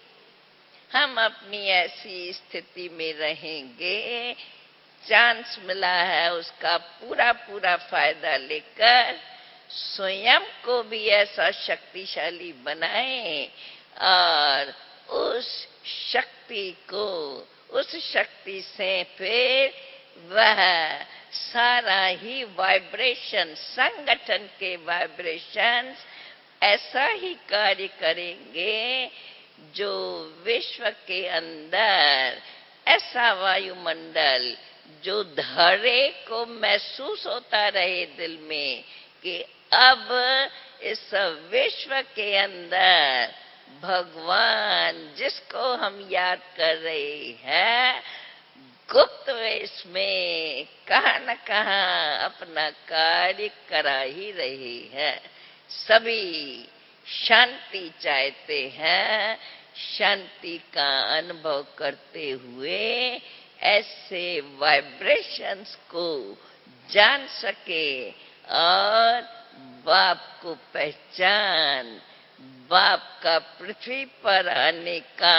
हम अपनी ऐसी स्थिति में रहेंगे, चांस मिला है उसका पूरा पूरा फायदा लेकर स्वयं को भी ऐसा शक्तिशाली बनाएं और उस शक्ति को, उस शक्ति से फिर वह सारा ही वाइब्रेशन, संगठन के वाइब्रेशन ऐसा ही कार्य करेंगे जो विश्व के अंदर ऐसा वायुमंडल जो धरे को महसूस होता रहे दिल में कि अब इस विश्व के अंदर भगवान जिसको हम याद कर रहे हैं, गुप्त वेश में कहाँ न कहाँ अपना कार्य करा ही रहे हैं। सभी शांति चाहते हैं, शांति का अनुभव करते हुए ऐसे वाइब्रेशंस को जान सके और बाप को पहचान, बाप का पृथ्वी पर आने का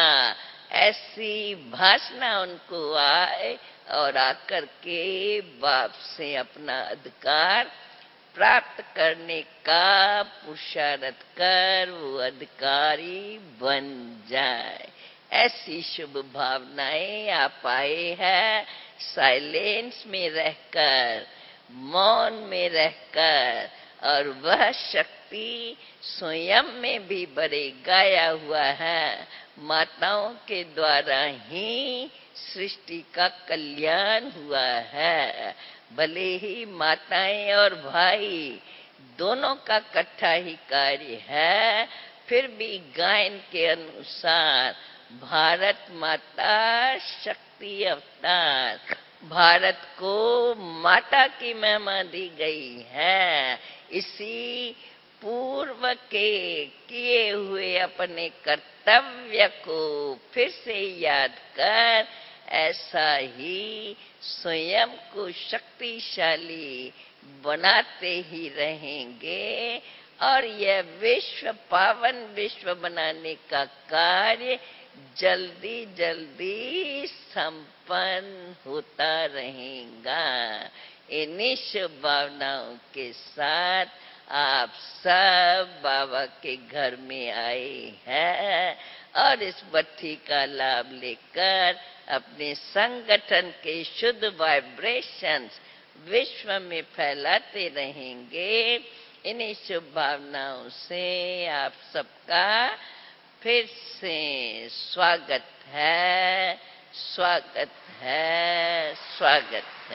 ऐसी भाषा उनको आए और आकर के बाप से अपना अधिकार प्राप्त करने का पुरुषार्थ कर वो अधिकारी बन जाए। ऐसी शुभ भावनाएं आप आए हैं साइलेंस में रहकर, मौन में रहकर, और वह शक्ति स्वयं में भी बड़े गाया हुआ है। माताओं के द्वारा ही सृष्टि का कल्याण हुआ है। भले ही माताएं और भाई दोनों का इकट्ठा ही कार्य है, फिर भी गायन के अनुसार भारत माता शक्ति अवतार, भारत को माता की महिमा दी गई है। इसी पूर्व के किए हुए अपने कर्तव्य को फिर से याद कर ऐसा ही स्वयं को शक्तिशाली बनाते ही रहेंगे और यह विश्व पावन विश्व बनाने का कार्य जल्दी जल्दी संपन्न होता रहेगा। इन्हीं शुभ भावनाओं के साथ आप सब बाबा के घर में आए हैं और इस बत्ती का लाभ लेकर अपने संगठन के शुद्ध वाइब्रेशंस विश्व में फैलाते रहेंगे। इन्हीं शुभ भावनाओं से आप सबका फिर से स्वागत है, स्वागत है, स्वागत है।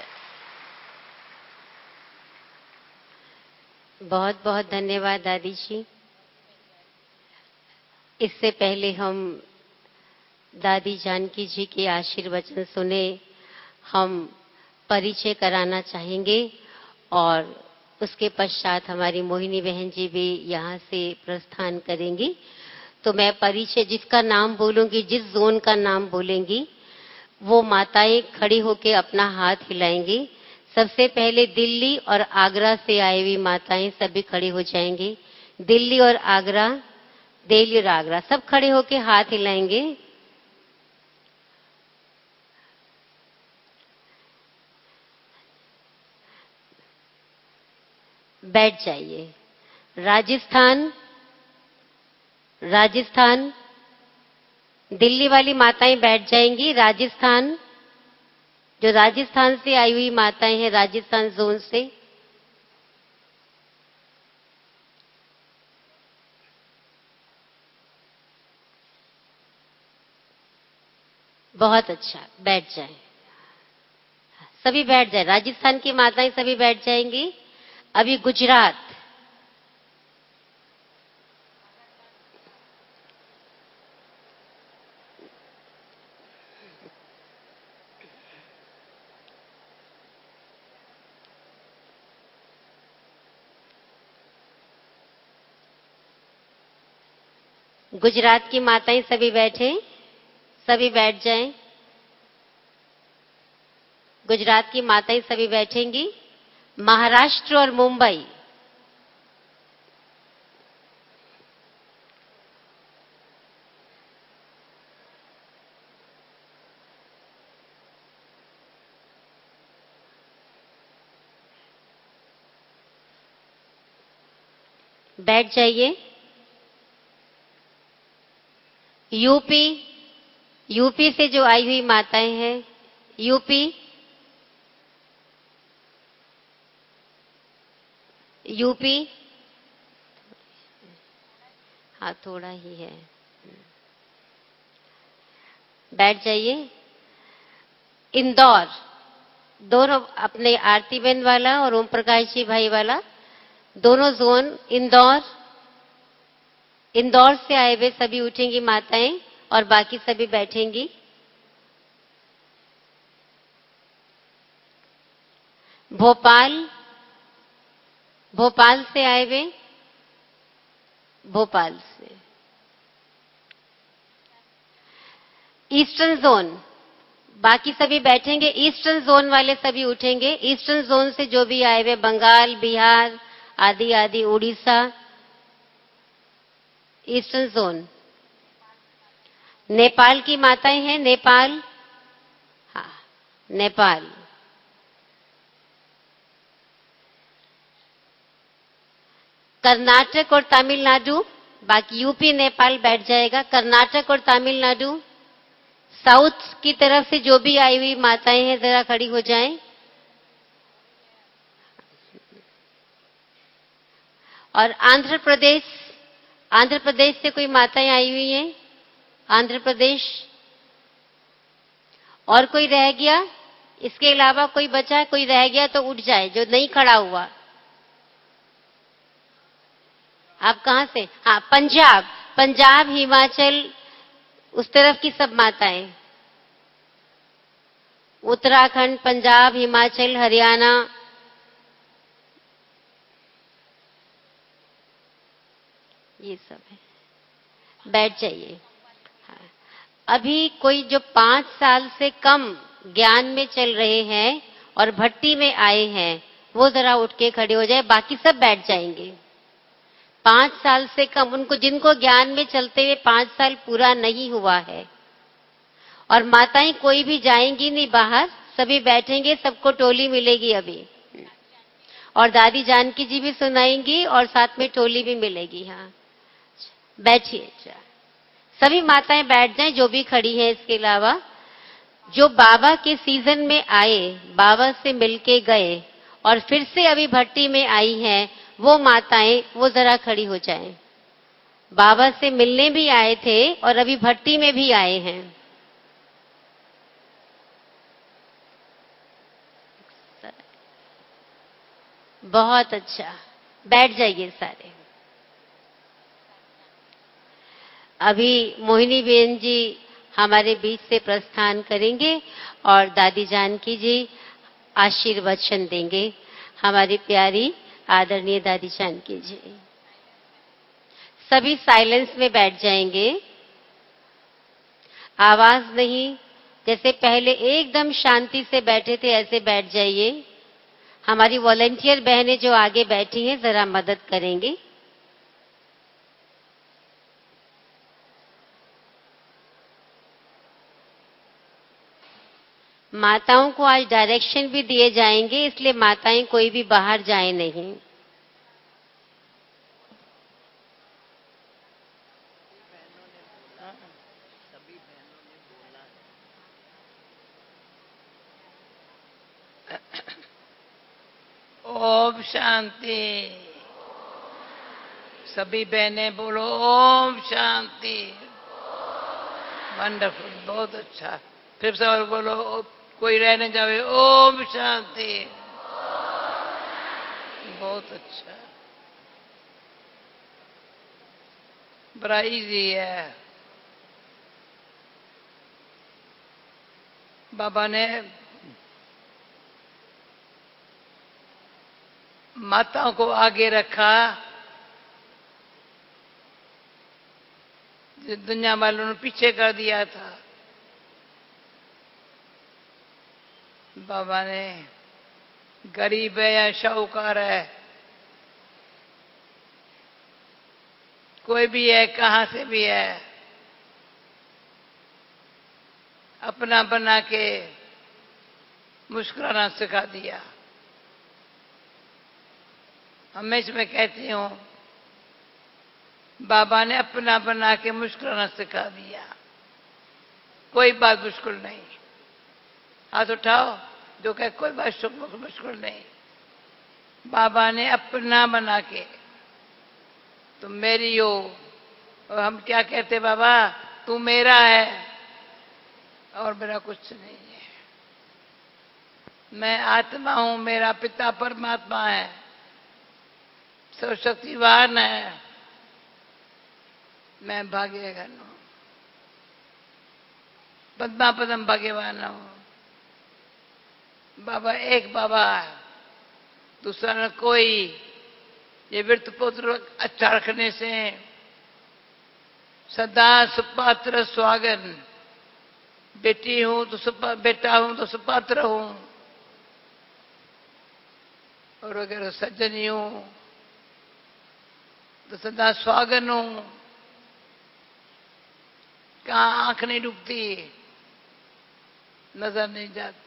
बहुत बहुत धन्यवाद दादी जी। इससे पहले हम दादी जानकी जी के आशीर्वचन सुने, हम परिचय कराना चाहेंगे और उसके पश्चात हमारी मोहिनी बहन जी भी यहाँ से प्रस्थान करेंगी। तो मैं परिचय जिसका नाम बोलूंगी, जिस जोन का नाम बोलेंगी, वो माताएं खड़ी होके अपना हाथ हिलाएंगी। सबसे पहले दिल्ली और आगरा से आई हुई माताएं सभी खड़ी हो जाएंगी। दिल्ली और आगरा, दिल्ली और आगरा सब खड़े होके हाथ हिलाएंगे। बैठ जाइए। राजस्थान, राजस्थान, दिल्ली वाली माताएं बैठ जाएंगी। राजस्थान, जो राजस्थान से आई हुई माताएं हैं, राजस्थान जोन से, बहुत अच्छा, बैठ जाएं, सभी बैठ जाए। राजस्थान की माताएं सभी बैठ जाएंगी। अभी गुजरात, गुजरात की माताएं सभी बैठे, सभी बैठ जाएं। गुजरात की माताएं सभी बैठेंगी। महाराष्ट्र और मुंबई, बैठ जाइए। यूपी, यूपी से जो आई हुई माताएं हैं, यूपी, यूपी, हाँ थोड़ा ही है, बैठ जाइए। इंदौर, दोनों अपने आरती बहन वाला और ओम प्रकाश जी भाई वाला दोनों जोन, इंदौर, इंदौर से आए हुए सभी उठेंगी माताएं और बाकी सभी बैठेंगी। भोपाल, भोपाल से आए हुए, भोपाल से। ईस्टर्न जोन, बाकी सभी बैठेंगे। ईस्टर्न जोन वाले सभी उठेंगे। ईस्टर्न जोन से जो भी आए हुए, बंगाल, बिहार आदि आदि, उड़ीसा, ईस्टर्न जोन। नेपाल की माताएं हैं, नेपाल, हाँ नेपाल। कर्नाटक और तमिलनाडु, बाकी यूपी नेपाल बैठ जाएगा। कर्नाटक और तमिलनाडु, साउथ की तरफ से जो भी आई हुई माताएं हैं जरा खड़ी हो जाएं। और आंध्र प्रदेश, आंध्र प्रदेश से कोई माताएं आई हुई हैं, आंध्र प्रदेश। और कोई रह गया, इसके अलावा कोई बचा, कोई रह गया तो उठ जाए जो नहीं खड़ा हुआ। आप कहां से? हाँ पंजाब, पंजाब, हिमाचल, उस तरफ की सब माताएं। उत्तराखंड, पंजाब, हिमाचल, हरियाणा, ये सब है। बैठ जाइए। हाँ। अभी कोई जो पांच साल से कम ज्ञान में चल रहे हैं और भट्टी में आए हैं, वो जरा उठ के खड़े हो जाए, बाकी सब बैठ जाएंगे। पांच साल से कम, उनको जिनको ज्ञान में चलते हुए पांच साल पूरा नहीं हुआ है। और माताएं कोई भी जाएंगी नहीं बाहर, सभी बैठेंगे, सबको टोली मिलेगी अभी। और दादी जानकी जी भी सुनाएंगी और साथ में टोली भी मिलेगी। हाँ बैठिए, सभी माताएं बैठ जाएं जो भी खड़ी हैं। इसके अलावा जो बाबा के सीजन में आए, बाबा से मिलके गए और फिर से अभी भट्टी में आई हैं, वो माताएं वो जरा खड़ी हो जाएं। बाबा से मिलने भी आए थे और अभी भट्टी में भी आए हैं। बहुत अच्छा, बैठ जाइए सारे। अभी मोहिनी बेन जी हमारे बीच से प्रस्थान करेंगे और दादी जानकी जी आशीर्वचन देंगे। हमारी प्यारी आदरणीय दादी जानकी जी, सभी साइलेंस में बैठ जाएंगे। आवाज नहीं, जैसे पहले एकदम शांति से बैठे थे ऐसे बैठ जाइए। हमारी वॉलंटियर बहनें जो आगे बैठी हैं जरा मदद करेंगी। माताओं को आज डायरेक्शन भी दिए जाएंगे, इसलिए माताएं कोई भी बाहर जाए नहीं। ओम शांति। सभी बहनें बोलो ओम शांति। वंडरफुल, बहुत अच्छा। फिर से और बोलो, कोई रहने जावे ओम शांति। बहुत अच्छा, बड़ा इजी है। बाबा ने माताओं को आगे रखा दुनिया वालों ने पीछे कर दिया था। बाबा ने गरीब है या शाहूकार है, कोई भी है, कहां से भी है, अपना बना के मुस्कुराना सिखा दिया। हमेशा मैं कहती हूं, बाबा ने अपना बना के मुस्कुराना सिखा दिया। कोई बात मुश्किल नहीं। हाथ उठाओ जो कहे कोई बात मुश्किल नहीं। बाबा ने अपना बना के, तुम मेरी हो। और हम क्या कहते, बाबा तू मेरा है और मेरा कुछ नहीं है। मैं आत्मा हूं, मेरा पिता परमात्मा है, सर्वशक्तिवान है, मैं भाग्यवान हूं, पद्मा पदम भाग्यवान हूं। बाबा एक बाबा है, दूसरा न कोई। ये वृत्तपुत्र अच्छा रखने से सदा सुपात्र स्वागन। बेटी हूं तो सुपा बेटा हूं तो सुपात्र हूं, और अगर सज्जनी हूं तो सदा स्वागन हूं। कहां आंख नहीं डूबती, नजर नहीं जाती।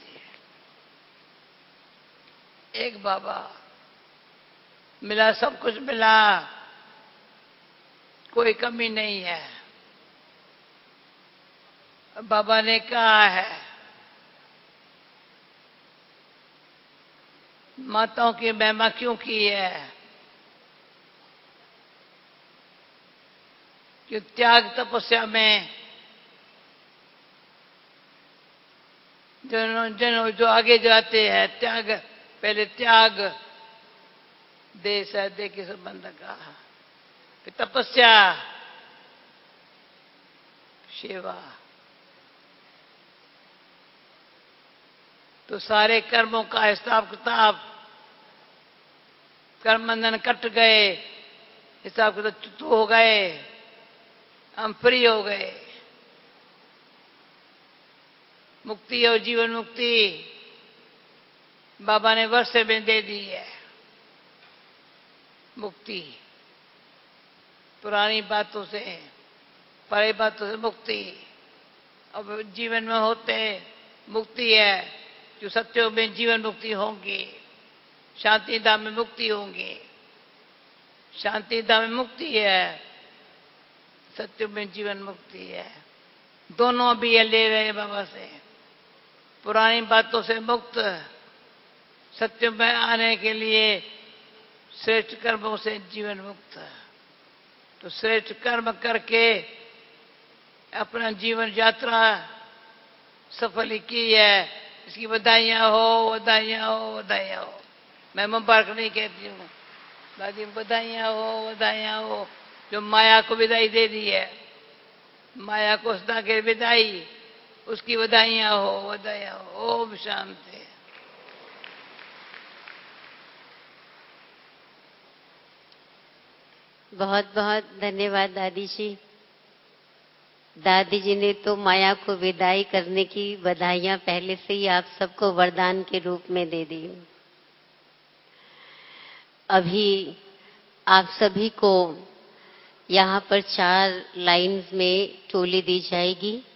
एक बाबा मिला, सब कुछ मिला, कोई कमी नहीं है। बाबा ने कहा है, माताओं की महिमा क्यों की है? कि त्याग तपस्या में जो जन जो आगे जाते हैं, त्याग पहले त्याग देश है, दे के संबंध का, फिर तपस्या, सेवा। तो सारे कर्मों का हिसाब किताब, कर्म बंधन कट गए, हिसाब किताब चुप हो गए, हम फ्री हो गए। मुक्ति और जीवन मुक्ति बाबा ने वर्षे में दे दी है। मुक्ति पुरानी बातों से, परे बातों से मुक्ति। अब जीवन में होते मुक्ति है, जो सत्यों में जीवन मुक्ति होंगी, शांति धाम में मुक्ति होंगी। शांति धाम में मुक्ति है, सत्यों में जीवन मुक्ति है। दोनों भी ये ले रहे हैं बाबा से। पुरानी बातों से मुक्त, सत्य में आने के लिए श्रेष्ठ कर्मों से जीवन मुक्त। तो श्रेष्ठ कर्म करके अपना जीवन यात्रा सफल की है। इसकी बधाइयां हो, बधाइयां हो, बधाइयां हो। मैं मुबारक नहीं कहती हूँ, दादी बधाइयां हो, बधाइयां हो। जो माया को विदाई दे दी है, माया को सदा के विदाई, उसकी बधाइयां हो, बधाइयां हो। ओम शांति। बहुत बहुत धन्यवाद दादी जी। दादी जी ने तो माया को विदाई करने की बधाइयां पहले से ही आप सबको वरदान के रूप में दे दी। अभी आप सभी को यहाँ पर चार लाइंस में टोली दी जाएगी।